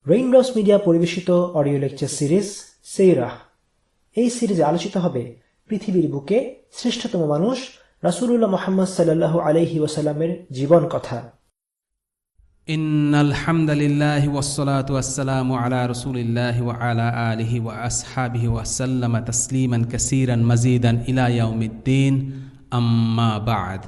Raindrops media পরিবেশিত audio lecture series সেইরাহ। এই সিরিজে আলোচিত হবে পৃথিবীর বুকে শ্রেষ্ঠতম মানুষ রাসূলুল্লাহ মুহাম্মদ সাল্লাল্লাহু আলাইহি ওয়াসাল্লামের জীবন কথা। ইন্নাল হামদালিল্লাহি ওয়াসসালাতু ওয়াসসালামু আলা রাসূলিল্লাহি ওয়া আলা আলিহি ওয়া আসহাবিহি ওয়া সাল্লামা তাসলিমান কাসীরান মাজিদান ইলা ইয়াউমিদ্দিন, আম্মা বা'দ।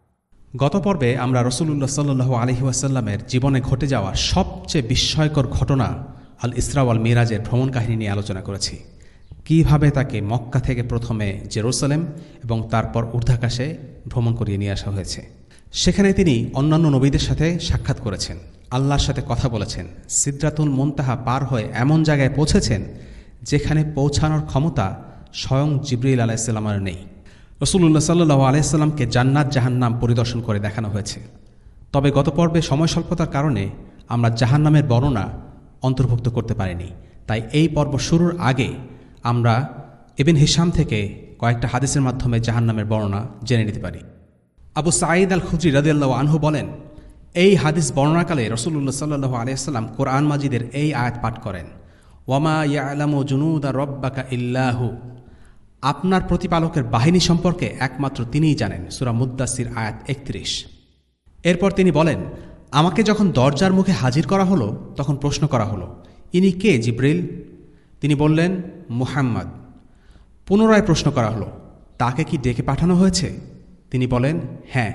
গত পর্বে আমরা রাসূলুল্লাহ সাল্লাল্লাহু আলাইহি ওয়াসাল্লামের জীবনে ঘটে যাওয়া সবচেয়ে বিস্ময়কর ঘটনা আল ইসরা ওয়াল মিরাজের ভ্রমণ কাহিনী নিয়ে আলোচনা করেছি। কিভাবে তাকে মক্কা থেকে প্রথমে জেরুসালেম এবং তারপর ঊর্ধ্বাকাশে ভ্রমণ করিয়ে নিয়ে আসা হয়েছে। সেখানে তিনি অন্যান্য নবীদের সাথে সাক্ষাৎ করেছেন, আল্লাহর সাথে কথা বলেছেন, সিদরাতুল মুনতাহা পার হয়ে এমন জায়গায় পৌঁছেছেন যেখানে পৌঁছানোর ক্ষমতা স্বয়ং জিবরিল আলাইহিস সালামের নেই। রাসূলুল্লাহ সাল্লাল্লাহু আলাইহি সাল্লামকে জান্নাত জাহান্নাম পরিদর্শন করে দেখানো হয়েছে। তবে গত পর্বে সময় স্বল্পতার কারণে আমরা জাহান্নামের বর্ণনা অন্তর্ভুক্ত করতে পারিনি। তাই এই পর্ব শুরুর আগে আমরা ইবনে হিশাম থেকে কয়েকটা হাদিসের মাধ্যমে জাহান্নামের বর্ণনা জেনে নিতে পারি। আবু সাঈদ আল খুদরি রাদিয়াল্লাহু আনহু বলেন, এই হাদিস বর্ণনাকালে রাসূলুল্লাহ সাল্লাল্লাহু আলাইহি সাল্লাম কোরআন মাজিদের এই আয়াত পাঠ করেন, ওয়ামা ইয়ালামু জুনুদা রাব্বাকা ইল্লাহু, আপনার প্রতিপালকের বাহিনী সম্পর্কে একমাত্র তিনিই জানেন। সূরা মুদ্দাসির আয়াত 31। এরপর তিনি বলেন, আমাকে যখন দরজার মুখে হাজির করা হলো তখন প্রশ্ন করা হলো, ইনি কে জিবরিল? তিনি বললেন, মুহাম্মদ। পুনরায় প্রশ্ন করা হলো, তাকে কি ডেকে পাঠানো হয়েছে? তিনি বলেন, হ্যাঁ।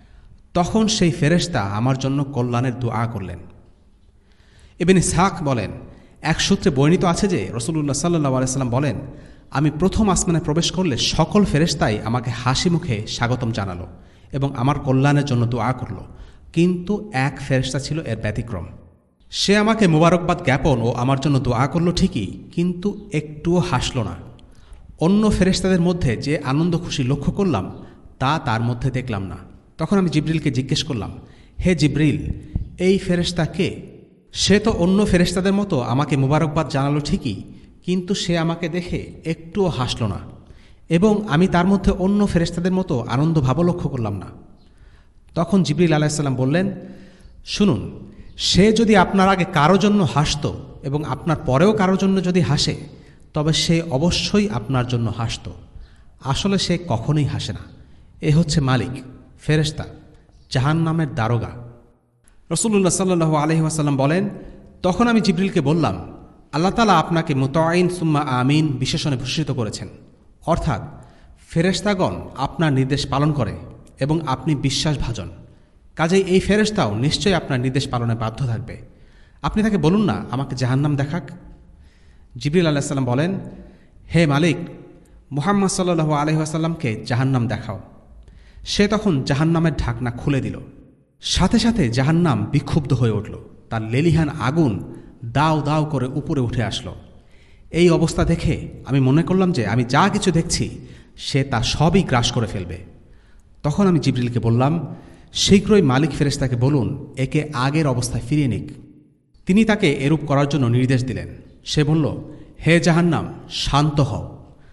তখন সেই ফেরেশতা আমার জন্য কল্যাণের দুআ করলেন। ইবনে ইসহাক বলেন, এক সূত্রে বর্ণিত আছে যে রাসূলুল্লাহ সাল্লাল্লাহু আলাইহি সাল্লাম বলেন, আমি প্রথম আসমানে প্রবেশ করলে সকল ফেরেশতাই আমাকে হাসি মুখে স্বাগতম জানালো এবং আমার কল্যাণের জন্য দুআ করল, কিন্তু এক ফেরেশতা ছিল এর ব্যতিক্রম। সে আমাকে মোবারকবাদ জ্ঞাপন ও আমার জন্য দোয়া করল ঠিকই, কিন্তু একটুও হাসল না। অন্য ফেরেশতাদের মধ্যে যে আনন্দ খুশি লক্ষ্য করলাম তা তার মধ্যে দেখলাম না। তখন আমি জিবরিলকে জিজ্ঞেস করলাম, হে জিবরিল, এই ফেরেশতা কে? সে তো অন্য ফেরেশতাদের মতো আমাকে মোবারকবাদ জানালো ঠিকই, কিন্তু সে আমাকে দেখে একটুও হাসল না এবং আমি তার মধ্যে অন্য ফেরেশতাদের মতো আনন্দ ভাব লক্ষ্য করলাম না। তখন জিবরিল আলাইহিস সালাম বললেন, শুনুন, সে যদি আপনার আগে কারো জন্য হাসত এবং আপনার পরেও কারো জন্য যদি হাসে, তবে সে অবশ্যই আপনার জন্য হাসত। আসলে সে কখনোই হাসে না। এ হচ্ছে মালিক, ফেরেশতা, জাহান্নামের দারোগা। রাসূলুল্লাহ সাল্লাল্লাহু আলাইহি ওয়াসাল্লাম বলেন, তখন আমি জিবরিলকে বললাম, আল্লাহ তাআলা আপনাকে মুতাঈন সুম্মা আমিন বিশেষণে ভূষিত করেছেন, অর্থাৎ ফেরেশতাগণ আপনার নির্দেশ পালন করে এবং আপনি বিশ্বাসভাজন। কাজেই এই ফেরেশতাও নিশ্চয়ই আপনার নির্দেশ পালনে বাধ্য থাকবে। আপনি তাকে বলুন না আমাকে জাহান্নাম দেখাক। জিবরিল আলাইহিস সালাম বলেন, হে মালিক, মুহাম্মদ সাল্লাল্লাহু আলাইহি ওয়াসাল্লামকে জাহান্নাম দেখাও। সে তখন জাহান্নামের ঢাকনা খুলে দিল। সাথে সাথে জাহান্নাম বিক্ষুব্ধ হয়ে উঠল। তার লেলিহান আগুন দাও দাও করে উপরে উঠে আসলো। এই অবস্থা দেখে আমি মনে করলাম যে আমি যা কিছু দেখছি সে তা সবই গ্রাস করে ফেলবে। তখন আমি জিবরিলকে বললাম, শীঘ্রই মালিক ফেরেশতাকে বলুন একে আগের অবস্থায় ফিরিয়ে নিক। তিনি তাকে এরূপ করার জন্য নির্দেশ দিলেন। সে বলল, হে জাহান্নাম, শান্ত হও।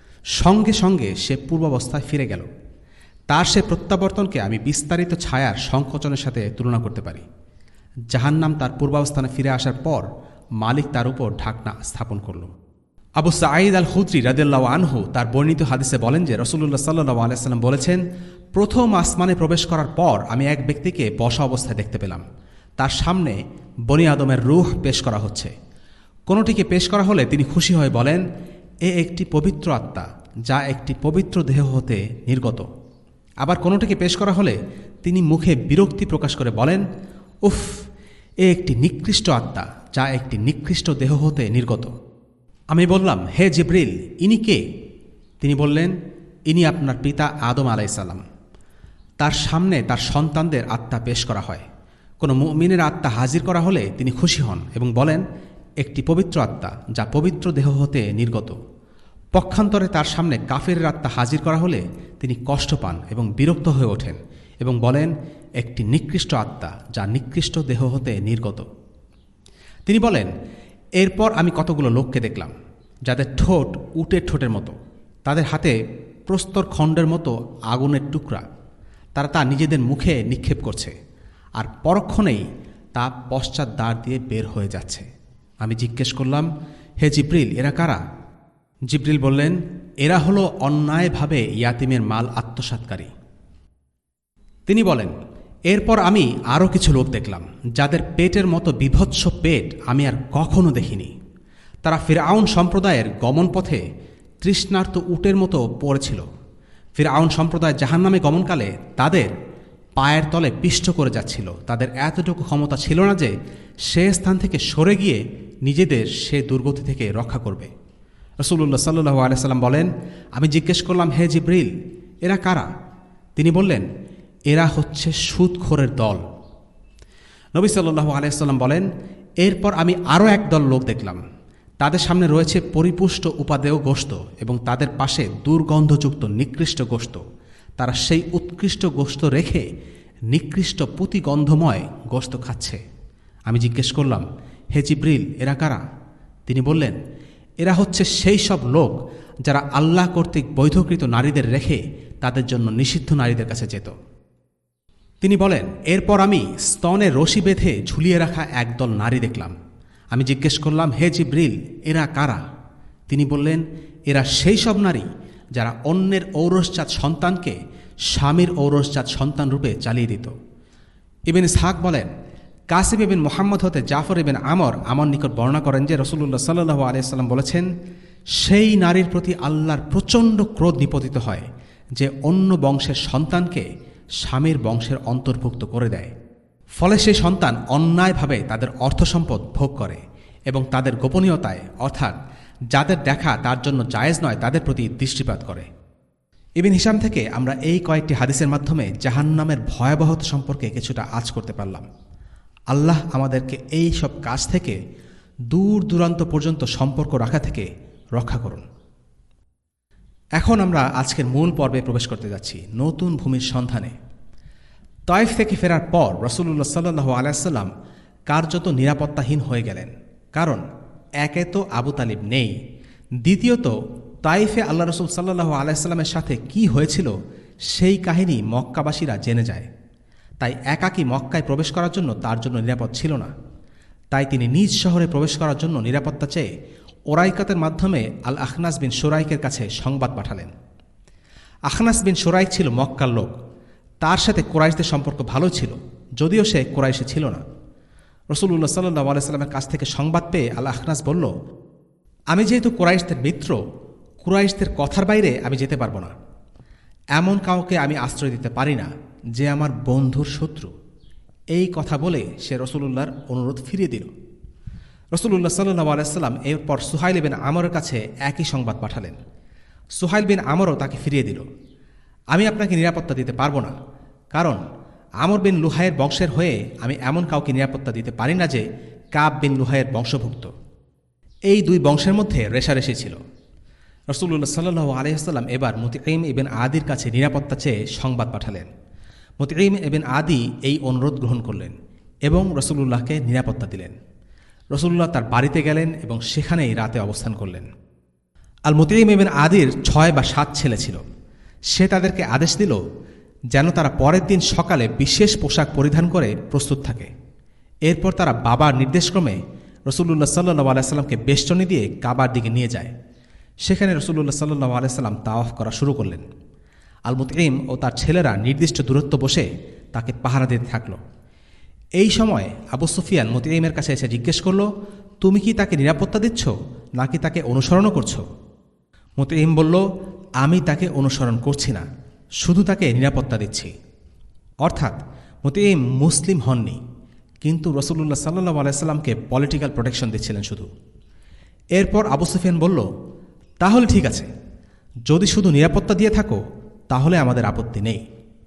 সঙ্গে সঙ্গে সে পূর্বাবস্থায় ফিরে গেল। তার সে প্রত্যাবর্তনকে আমি বিস্তারিত ছায়ার সংকোচনের সাথে তুলনা করতে পারি। জাহান্নাম তার পূর্বাবস্থানে ফিরে আসার পর মালিক তার উপর ঢাকনা স্থাপন করল। আবু সাঈদ আল খুদরি রাদিয়াল্লাহু আনহু তার বর্ণিত হাদিসে বলেন যে রাসূলুল্লাহ সাল্লাল্লাহু আলাইহি সাল্লাম বলেছেন, প্রথম আসমানে প্রবেশ করার পর আমি এক ব্যক্তিকে বসা অবস্থায় দেখতে পেলাম। তার সামনে বনি আদমের রূহ পেশ করা হচ্ছে। কোনোটিকে পেশ করা হলে তিনি খুশি হয়ে বলেন, এ একটি পবিত্র আত্মা যা একটি পবিত্র দেহ হতে নির্গত। আবার কোনোটিকে পেশ করা হলে তিনি মুখে বিরক্তি প্রকাশ করে বলেন, উফ, এ একটি নিকৃষ্ট আত্মা যা একটি নিকৃষ্ট দেহ হতে নির্গত। আমি বললাম, হে জিবরিল, ইনি কে? তিনি বললেন, ইনি আপনার পিতা আদম আলাইহিস সালাম। তার সামনে তার সন্তানদের আত্মা পেশ করা হয়। কোনো মুমিনের আত্মা হাজির করা হলে তিনি খুশি হন এবং বলেন, একটি পবিত্র আত্মা যা পবিত্র দেহ হতে নির্গত। পক্ষান্তরে তার সামনে কাফেরের আত্মা হাজির করা হলে তিনি কষ্ট পান এবং বিরক্ত হয়ে ওঠেন এবং বলেন, একটি নিকৃষ্ট আত্মা যা নিকৃষ্ট দেহ হতে নির্গত। তিনি বলেন, এরপর আমি কতগুলো লোককে দেখলাম যাদের ঠোঁট উটের ঠোঁটের মতো, তাদের হাতে প্রস্তর খণ্ডের মতো আগুনের টুকরা। তারা তা নিজেদের মুখে নিক্ষেপ করছে আর পরক্ষণেই তা পশ্চাৎ দ্বার দিয়ে বের হয়ে যাচ্ছে। আমি জিজ্ঞেস করলাম, হে জিব্রিল, এরা কারা? জিব্রিল বললেন, এরা হলো অন্যায়ভাবে ইয়াতিমের মাল আত্মসাৎকারী। তিনি বলেন, এরপর আমি আরও কিছু লোক দেখলাম যাদের পেটের মতো বিভৎস পেট আমি আর কখনো দেখিনি। তারা ফিরআউন সম্প্রদায়ের গমনপথে তৃষ্ণার্ত উটের মতো পড়েছিল। ফিরআউন সম্প্রদায় জাহান্নামে গমনকালে তাদের পায়ের তলে পিষ্ট করে যাচ্ছিল। তাদের এতটুকু ক্ষমতা ছিল না যে সে স্থান থেকে সরে গিয়ে নিজেদের সে দুর্গতি থেকে রক্ষা করবে। রাসূলুল্লাহ সাল্লাল্লাহু আলাইহি সাল্লাম বলেন, আমি জিজ্ঞেস করলাম, হে জিব্রিল, এরা কারা? তিনি বললেন, এরা হচ্ছে সুদখোরের দল। নবী সাল্লাল্লাহু আলাইহি সাল্লাম বলেন, এরপর আমি আরও একদল লোক দেখলাম। তাদের সামনে রয়েছে পরিপুষ্ট উপাদেয় গোশত এবং তাদের পাশে দুর্গন্ধযুক্ত নিকৃষ্ট গোশত। তারা সেই উৎকৃষ্ট গোশত রেখে নিকৃষ্ট প্রতিগন্ধময় গোশত খাচ্ছে। আমি জিজ্ঞেস করলাম, হে জিব্রিল, এরা কারা? তিনি বললেন, এরা হচ্ছে সেই সব লোক যারা আল্লাহ কর্তৃক বৈধকৃত নারীদের রেখে তাদের জন্য নিষিদ্ধ নারীদের কাছে যেত। তিনি বলেন, এরপর আমি স্তনে রশি বেঁধে ঝুলিয়ে রাখা একদল নারী দেখলাম। আমি জিজ্ঞেস করলাম, হে জিব্রিল, এরা কারা? তিনি বললেন, এরা সেই সব নারী যারা অন্যের ঔরসজাত সন্তানকে স্বামীর ঔরসজাত সন্তান রূপে চালিয়ে দিত। ইবনে ইসহাক বলেন, কাসিম ইবনে মুহাম্মদ হতে জাফর ইবনে আমর আমার নিকট বর্ণনা করেন যে রাসূলুল্লাহ সাল্লাল্লাহু আলাইহি সাল্লাম বলেছেন, সেই নারীর প্রতি আল্লাহর প্রচণ্ড ক্রোধ নিপতিত হয় যে অন্য বংশের সন্তানকে স্বামীর বংশের অন্তর্ভুক্ত করে দেয়। ফলে সেই সন্তান অন্যায়ভাবে তাদের অর্থসম্পদ ভোগ করে এবং তাদের গোপনীয়তায়, অর্থাৎ যাদের দেখা তার জন্য জায়েজ নয়, তাদের প্রতি দৃষ্টিপাত করে। ইবনে হিশাম থেকে আমরা এই কয়েকটি হাদিসের মাধ্যমে জাহান্নামের ভয়াবহতা সম্পর্কে কিছুটা আঁচ করতে পারলাম। আল্লাহ আমাদেরকে এই সব কাজ থেকে দূর দূরান্ত পর্যন্ত সম্পর্ক রাখা থেকে রক্ষা করুন। এখন আমরা আজকের মূল পর্বে প্রবেশ করতে যাচ্ছি, নতুন ভূমির সন্ধানে। তায়েফ থেকে ফেরার পর রাসূলুল্লাহ সাল্লাল্লাহু আলাইহি ওয়াসাল্লাম কার্যত নিরাপত্তাহীন হয়ে গেলেন। কারণ একে তো আবু তালিব নেই, দ্বিতীয়ত তায়েফে আল্লাহ রাসূল সাল্লাল্লাহু আলাইহি ওয়াসাল্লামের সাথে কি হয়েছিল সেই কাহিনী মক্কাবাসীরা জেনে যায়। তাই একাকী মক্কায় প্রবেশ করার জন্য তার জন্য নিরাপদ ছিল না। তাই তিনি নিজ শহরে প্রবেশ করার জন্য নিরাপত্তা চেয়ে ওরাইকাতের মাধ্যমে আল আখনাস বিন শুরাইকের কাছে সংবাদ পাঠালেন। আখনাস বিন শুরাইক ছিল মক্কার লোক। তার সাথে কুরাইশদের সম্পর্ক ভালো ছিল, যদিও সে কুরাইশে ছিল না। রাসূলুল্লাহ সাল্লাল্লাহু আলাইহি সাল্লামের কাছ থেকে সংবাদ পেয়ে আল আখনাস বলল, আমি যেহেতু কুরাইশদের মিত্র, কুরাইশদের কথার বাইরে আমি যেতে পারবো না। এমন কাউকে আমি আশ্রয় দিতে পারি না যে আমার বন্ধুর শত্রু। এই কথা বলে সে রাসূলুল্লাহর অনুরোধ ফিরিয়ে দিল। রাসূলুল্লাহ সাল্লাল্লাহু আলাইহি সাল্লাম এরপর সুহাইল বিন আমরের কাছে একই সংবাদ পাঠালেন। সুহাইল বিন আমরও তাকে ফিরিয়ে দিল, আমি আপনাকে নিরাপত্তা দিতে পারবো না, কারণ আমর বিন লুহাইয়ের বংশের হয়ে আমি এমন কাউকে নিরাপত্তা দিতে পারি না যে কাব বিন লুহাইয়ের বংশভুক্ত। এই দুই বংশের মধ্যে রেষারেষি ছিল। রাসূলুল্লাহ সাল্লাল্লাহু আলাইহি ওয়াসাল্লাম এবার মুতঈম ইবনে আদির কাছে নিরাপত্তা চেয়ে সংবাদ পাঠালেন। মুতঈম ইবনে আদি এই অনুরোধ গ্রহণ করলেন এবং রাসূলুল্লাহকে নিরাপত্তা দিলেন। রাসূলুল্লাহ তার বাড়িতে গেলেন এবং সেখানেই রাতে অবস্থান করলেন। আল মুতঈম ইবনে আদির 6 বা 7 ছেলে ছিল। সে তাদেরকে আদেশ দিল যেন তারা পরের দিন সকালে বিশেষ পোশাক পরিধান করে প্রস্তুত থাকে। এরপর তারা বাবার নির্দেশক্রমে রাসূলুল্লাহ সাল্লাল্লাহু আলাইহি সাল্লামকে বেষ্টনী দিয়ে কাবার দিকে নিয়ে যায়। সেখানে রাসূলুল্লাহ সাল্লাল্লাহু আলাইহি সাল্লাম তাওয়াফ করা শুরু করলেন। আল মুতঈম ও তার ছেলেরা নির্দিষ্ট দূরত্ব বসে তাকে পাহারা দিতে থাকল। এই সময় আবু সুফিয়ান মুতঈমের কাছে এসে জিজ্ঞেস করল, তুমি কি তাকে নিরাপত্তা দিচ্ছ নাকি তাকে অনুসরণও করছো? মুতঈম বলল, আমি তাকে অনুসরণ করছি না, শুধু তাকে নিরাপত্তা দিচ্ছি। অর্থাৎ মুতঈম মুসলিম হননি, কিন্তু রাসূলুল্লাহ সাল্লাল্লাহু আলাইহি সাল্লামকে পলিটিক্যাল প্রোটেকশন দিচ্ছিলেন শুধু। এরপর আবু সুফিয়ান বলল, তাহলে ঠিক আছে, যদি শুধু নিরাপত্তা দিয়ে থাকো তাহলে আমাদের আপত্তি নেই।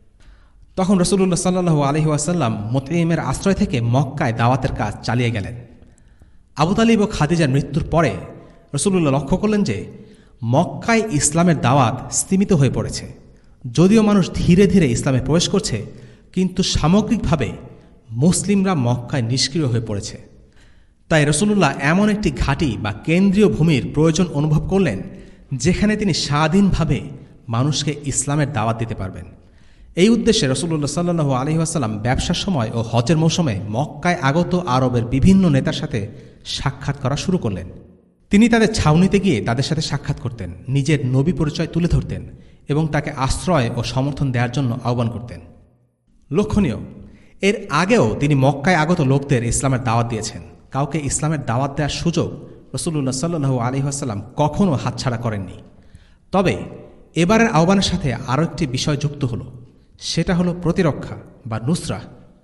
তখন রাসূলুল্লাহ সাল্লাল্লাহু আলাইহি ওয়াসাল্লাম মুতঈমের আশ্রয় থেকে মক্কায় দাওয়াতের কাজ চালিয়ে গেলেন। আবু তালিব ও খাদিজার মৃত্যুর পরে রাসূলুল্লাহ লক্ষ্য করলেন যে মক্কায় ইসলামের দাওয়াত স্তিমিত হয়ে পড়েছে। যদিও মানুষ ধীরে ধীরে ইসলামে প্রবেশ করছে, কিন্তু সামগ্রিকভাবে মুসলিমরা মক্কায় নিষ্ক্রিয় হয়ে পড়েছে। তাই রাসূলুল্লাহ এমন একটি ঘাঁটি বা কেন্দ্রীয় ভূমির প্রয়োজন অনুভব করলেন যেখানে তিনি স্বাধীনভাবে মানুষকে ইসলামের দাওয়াত দিতে পারবেন। এই উদ্দেশ্যে রাসূলুল্লাহ সাল্লাল্লাহু আলাইহি ওয়াসাল্লাম ব্যবসার সময় ও হজের মৌসুমে মক্কায় আগত আরবের বিভিন্ন নেতার সাথে সাক্ষাৎ করা শুরু করলেন। তিনি তাদের ছাউনিতে গিয়ে তাদের সাথে সাক্ষাৎ করতেন, নিজের নবী পরিচয় তুলে ধরতেন এবং তাকে আশ্রয় ও সমর্থন দেওয়ার জন্য আহ্বান করতেন। লক্ষণীয়, এর আগেও তিনি মক্কায় আগত লোকদের ইসলামের দাওয়াত দিয়েছেন। কাউকে ইসলামের দাওয়াত দেওয়ার সুযোগ রাসূলুল্লাহ সাল্লাল্লাহু আলাইহি ওয়াসাল্লাম কখনও হাতছাড়া করেননি। তবে এবারের আহ্বানের সাথে আরও একটি বিষয় যুক্ত হলো, সেটা হলো প্রতিরক্ষা বা নুসরা।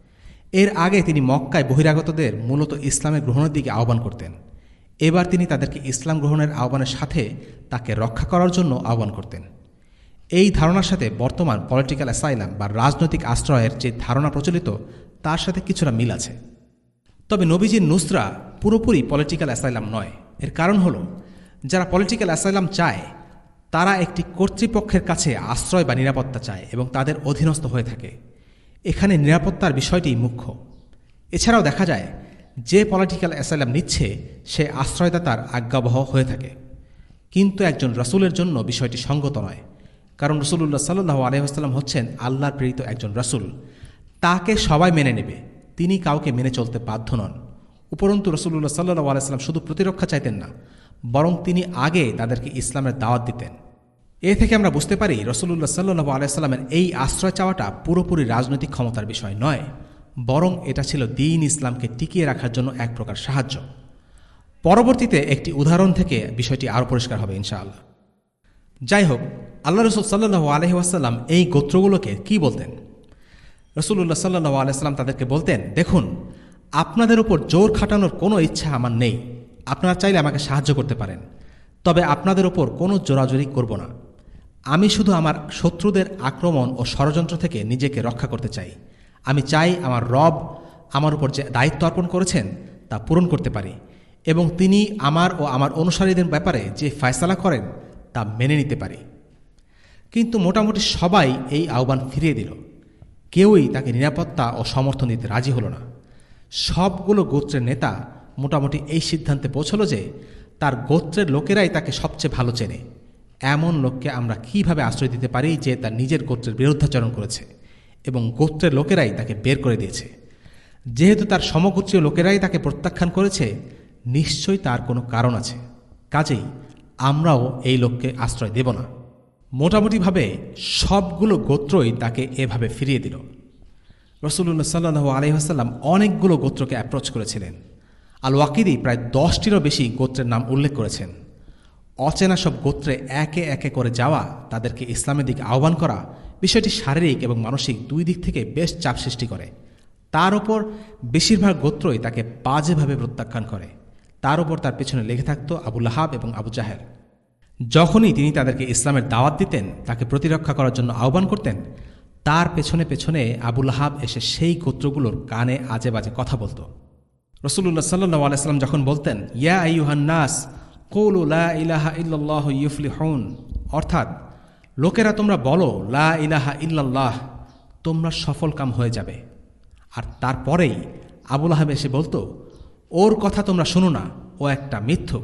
এর আগে তিনি মক্কায় বহিরাগতদের মূলত ইসলামের গ্রহণের দিকে আহ্বান করতেন। এবার তিনি তাদেরকে ইসলাম গ্রহণের আহ্বানের সাথে তাকে রক্ষা করার জন্য আহ্বান করতেন। এই ধারণার সাথে বর্তমান পলিটিক্যাল অ্যাসাইলাম বা রাজনৈতিক আশ্রয়ের যে ধারণা প্রচলিত তার সাথে কিছুটা মিল আছে। তবে নবীজির নুসরা পুরোপুরি পলিটিক্যাল অ্যাসাইলাম নয়। এর কারণ হলো, যারা পলিটিক্যাল অ্যাসাইলাম চায় তারা একটি কর্তৃপক্ষের কাছে আশ্রয় বা নিরাপত্তা চায় এবং তাদের অধীনস্থ হয়ে থাকে। এখানে নিরাপত্তার বিষয়টি মুখ্য। এছাড়াও দেখা যায় যে পলিটিক্যাল অ্যাসাইলাম নিচ্ছে সে আশ্রয়দাতার আজ্ঞাবহ হয়ে থাকে। কিন্তু একজন রাসূলের জন্য বিষয়টি সঙ্গত নয়, কারণ রাসূলুল্লাহ সাল্লাল্লাহু আলাইহি ওয়াসাল্লাম হচ্ছেন আল্লাহর প্রেরিত একজন রাসূল। তাকে সবাই মেনে নেবে, তিনি কাউকে মেনে চলতে বাধ্য নন। উপরন্তু রাসূলুল্লাহ সাল্লাল্লাহু আলাইহি ওয়াসাল্লাম শুধু প্রতিরক্ষা চাইতেন না, বরং তিনি আগে তাদেরকে ইসলামের দাওয়াত দিতেন। এ থেকে আমরা বুঝতে পারি রাসূলুল্লাহ সাল্লাল্লাহু আলাইহি ওয়াসাল্লামের এই আশ্রয় চাওয়াটা পুরোপুরি রাজনৈতিক ক্ষমতার বিষয় নয়, বরং এটা ছিল দ্বীন ইসলামকে টিকিয়ে রাখার জন্য এক প্রকার সাহায্য। পরবর্তীতে একটি উদাহরণ থেকে বিষয়টি আরও পরিষ্কার হবে ইনশাআল্লাহ। যাই হোক, আল্লাহ রাসূল সাল্লাল্লাহু আলাইহি ওয়াসাল্লাম এই গোত্রগুলোকে কি বলতেন? রাসূলুল্লাহ সাল্লাল্লাহু আলাইহি ওয়াসাল্লাম তাদেরকে বলতেন, দেখুন, আপনাদের উপর জোর খাটানোর কোনো ইচ্ছা আমার নেই। আপনারা চাইলে আমাকে সাহায্য করতে পারেন, তবে আপনাদের উপর কোনো জোরাজুরি করব না। আমি শুধু আমার শত্রুদের আক্রমণ ও ষড়যন্ত্র থেকে নিজেকে রক্ষা করতে চাই। আমি চাই আমার রব আমার উপর যে দায়িত্ব অর্পণ করেছেন তা পূরণ করতে পারি এবং তিনি আমার ও আমার অনুসারীদের ব্যাপারে যে ফয়সালা করেন তা মেনে নিতে পারি। কিন্তু মোটামুটি সবাই এই আহ্বান ফিরিয়ে দিল। কেউই তাকে নিরাপত্তা ও সমর্থন দিতে রাজি হলো না। সবগুলো গোত্রের নেতা মোটামুটি এই সিদ্ধান্তে পৌঁছল যে তার গোত্রের লোকেরাই তাকে সবচেয়ে ভালো চেনে। এমন লোককে আমরা কিভাবে আশ্রয় দিতে পারি যে তার নিজের গোত্রের বিরুদ্ধাচরণ করেছে এবং গোত্রের লোকেরাই তাকে বের করে দিয়েছে? যেহেতু তার সমগোত্রীয় লোকেরাই তাকে প্রত্যাখ্যান করেছে, নিশ্চয়ই তার কোনো কারণ আছে। কাজেই আমরাও এই লোককে আশ্রয় দেব না। মোটামুটিভাবে সবগুলো গোত্রই তাকে এভাবে ফিরিয়ে দিল। রাসূলুল্লাহ সাল্লাল্লাহু আলাইহি ওয়াসাল্লাম অনেকগুলো গোত্রকে অ্যাপ্রোচ করেছিলেন। আল ওয়াকিদি প্রায় 10টিরও বেশি গোত্রের নাম উল্লেখ করেছেন। অচেনা সব গোত্রে একে একে করে যাওয়া, তাদেরকে ইসলামের দিকে আহ্বান করা, বিষয়টি শারীরিক এবং মানসিক দুই দিক থেকে বেশ চাপ সৃষ্টি করে। তার ওপর বেশিরভাগ গোত্রই তাকে বাজেভাবে প্রত্যাখ্যান করে। তার উপর তার পেছনে লেগে থাকত আবু লাহাব এবং আবু জাহেল। যখনই তিনি তাদেরকে ইসলামের দাওয়াত দিতেন, তাকে প্রতিরক্ষা করার জন্য আহ্বান করতেন, তার পেছনে পেছনে আবু লাহাব এসে সেই গোত্রগুলোর কানে আজে বাজে কথা বলত। রাসূলুল্লাহ সাল্লাল্লাহু আলাইহি ওয়াসাল্লাম যখন বলতেন, ইয়া আইয়ুহান নাস কুলু লা ইলাহা ইল্লাল্লাহু ইউফলিহুন, অর্থাৎ লোকেরা তোমরা বলো লা ইলাহা ইল্লাল্লাহ, তোমরা সফলকাম হয়ে যাবে। আর তারপরেই আবু লাহাব এসে বলতো, ওর কথা তোমরা শোনো না, ও একটা মিথ্যুক।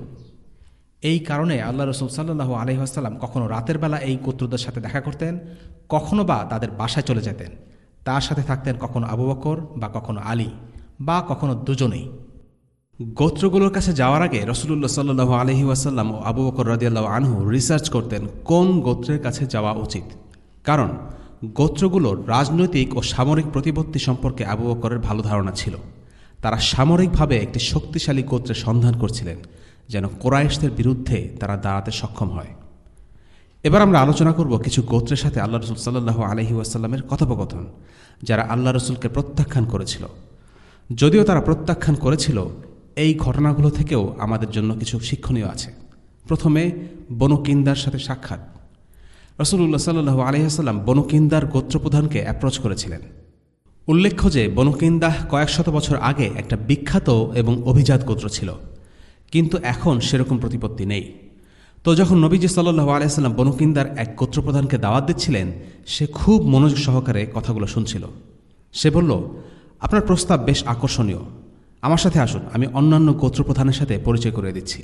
এই কারণে আল্লাহ রাসূল সাল্লাল্লাহু আলাইহি ওয়াসাল্লাম কখনো রাতের বেলা এই গোত্রদের সাথে দেখা করতেন, কখনো বা তাদের বাসায় চলে যেতেন। তার সাথে থাকতেন কখনো আবু বকর বা কখনো আলী বা কখনো দুজনেই। গোত্রগুলোর কাছে যাওয়ার আগে রাসূলুল্লাহ সাল্লাল্লাহু আলাইহি ওয়াসাল্লাম ও আবু বকর রাদিয়াল্লাহু আনহু রিসার্চ করতেন কোন গোত্রের কাছে যাওয়া উচিত, কারণ গোত্রগুলোর রাজনৈতিক ও সামরিক প্রতিপত্তি সম্পর্কে আবু বকরের ভালো ধারণা ছিল। তারা সামরিকভাবে একটি শক্তিশালী গোত্রের সন্ধান করছিলেন, যেন কুরাইশদের বিরুদ্ধে তারা দাঁড়াতে সক্ষম হয়। এবার আমরা আলোচনা করব কিছু গোত্রের সাথে আল্লাহ রাসূল সাল্লাল্লাহু আলাইহি ওয়াসাল্লামের কথোপকথন, যারা আল্লাহ রাসূলকে প্রত্যাখ্যান করেছিল। যদিও তারা প্রত্যাখ্যান করেছিল, এই ঘটনাগুলো থেকেও আমাদের জন্য কিছু শিক্ষণীয় আছে। প্রথমে বনু কিন্দার সাথে সাক্ষাৎ। রাসূলুল্লাহ সাল্লাল্লাহু আলাইহি ওয়াসাল্লাম বনু কিন্দার গোত্রপ্রধানকে অ্যাপ্রোচ করেছিলেন। উল্লেখ্য যে বনু কিন্দাহ কয়েক শত বছর আগে একটা বিখ্যাত এবং অভিজাত গোত্র ছিল, কিন্তু এখন সেরকম প্রতিপত্তি নেই। তো যখন নবীজি সাল্লাল্লাহু আলাইহি ওয়াসাল্লাম বনু কিন্দার এক গোত্রপ্রধানকে দাওয়াত দিচ্ছিলেন, সে খুব মনোযোগ সহকারে কথাগুলো শুনছিল। সে বলল, আপনার প্রস্তাব বেশ আকর্ষণীয়, আমার সাথে আসুন, আমি অন্যান্য গোত্রপ্রধানের সাথে পরিচয় করিয়ে দিচ্ছি।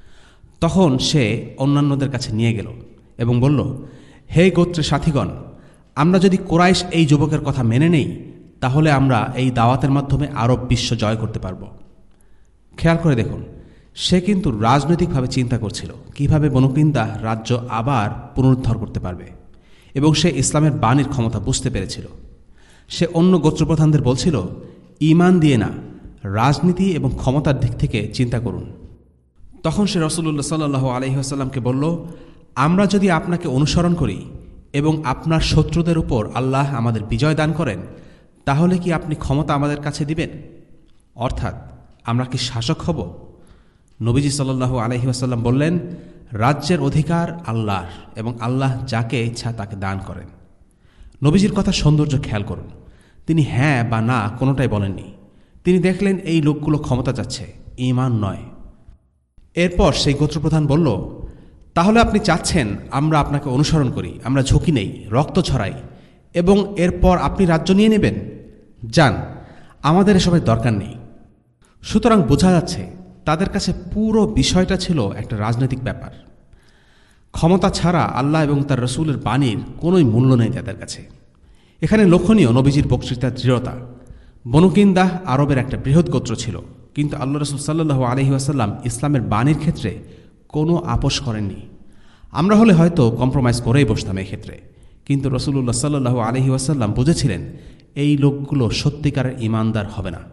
তখন সে অন্যান্যদের কাছে নিয়ে গেল এবং বলল, হে গোত্রের সাথীগণ, আমরা যদি কুরাইশ এই যুবকের কথা মেনে নেই, তাহলে আমরা এই দাওয়াতের মাধ্যমে আরব বিশ্ব জয় করতে পারব। খেয়াল করে দেখুন, সে কিন্তু রাজনৈতিকভাবে চিন্তা করছিল কিভাবে বনু কিনদাহ রাজ্য আবার পুনরুদ্ধার করতে পারবে, এবং সে ইসলামের বাণীর ক্ষমতা বুঝতে পেরেছিল। সে অন্য গোত্রপ্রধানদের বলছিল, ঈমান দিয়ে না, রাজনীতি এবং ক্ষমতার দিক থেকে চিন্তা করুন। তখন সে রাসূলুল্লাহ সাল্লাল্লাহু আলাইহি ওয়াসাল্লামকে বলল, আমরা যদি আপনাকে অনুসরণ করি এবং আপনার শত্রুদের উপর আল্লাহ আমাদের বিজয় দান করেন, তাহলে কি আপনি ক্ষমতা আমাদের কাছে দিবেন? অর্থাৎ আমরা কি শাসক হব? নবীজি সাল্লাল্লাহু আলাইহি ওয়াসাল্লাম বললেন, রাজ্যের অধিকার আল্লাহর এবং আল্লাহ যাকে ইচ্ছা তাকে দান করেন। নবীজির কথা সৌন্দর্য খেয়াল করুন, তিনি হ্যাঁ বা না কোনোটাই বলেননি। তিনি দেখলেন এই লোকগুলো ক্ষমতা চাচ্ছে, ঈমান নয়। এরপর সেই গোত্রপ্রধান বলল, তাহলে আপনি চাচ্ছেন আমরা আপনাকে অনুসরণ করি, আমরা ঝুঁকি নেই, রক্ত ছড়াই এবং এরপর আপনি রাজ্য নিয়ে নেবেন? যান, আমাদের এসবের দরকার নেই। সুতরাং বোঝা যাচ্ছে তাদের কাছে পুরো বিষয়টা ছিল একটা রাজনৈতিক ব্যাপার। ক্ষমতা ছাড়া আল্লাহ এবং তার রসুলের বাণীর কোনোই মূল্য নেই তাদের কাছে। এখানে লক্ষণীয় নবীজির বক্তৃতার দৃঢ়তা। বনু কিনদাহ আরবের একটা বৃহৎ গোত্র ছিল, কিন্তু আল্লাহ রসুল সাল্লাল্লাহু আলাইহি ওয়াসাল্লাম ইসলামের বাণীর ক্ষেত্রে কোনো আপোষ করেননি। আমরা হলে হয়তো কম্প্রোমাইজ করেই বসতাম এই ক্ষেত্রে, কিন্তু রসুলুল্লাহ সাল্লাল্লাহু আলাইহি ওয়াসাল্লাম বুঝেছিলেন এই লোকগুলো সত্যিকারের ঈমানদার হবে না।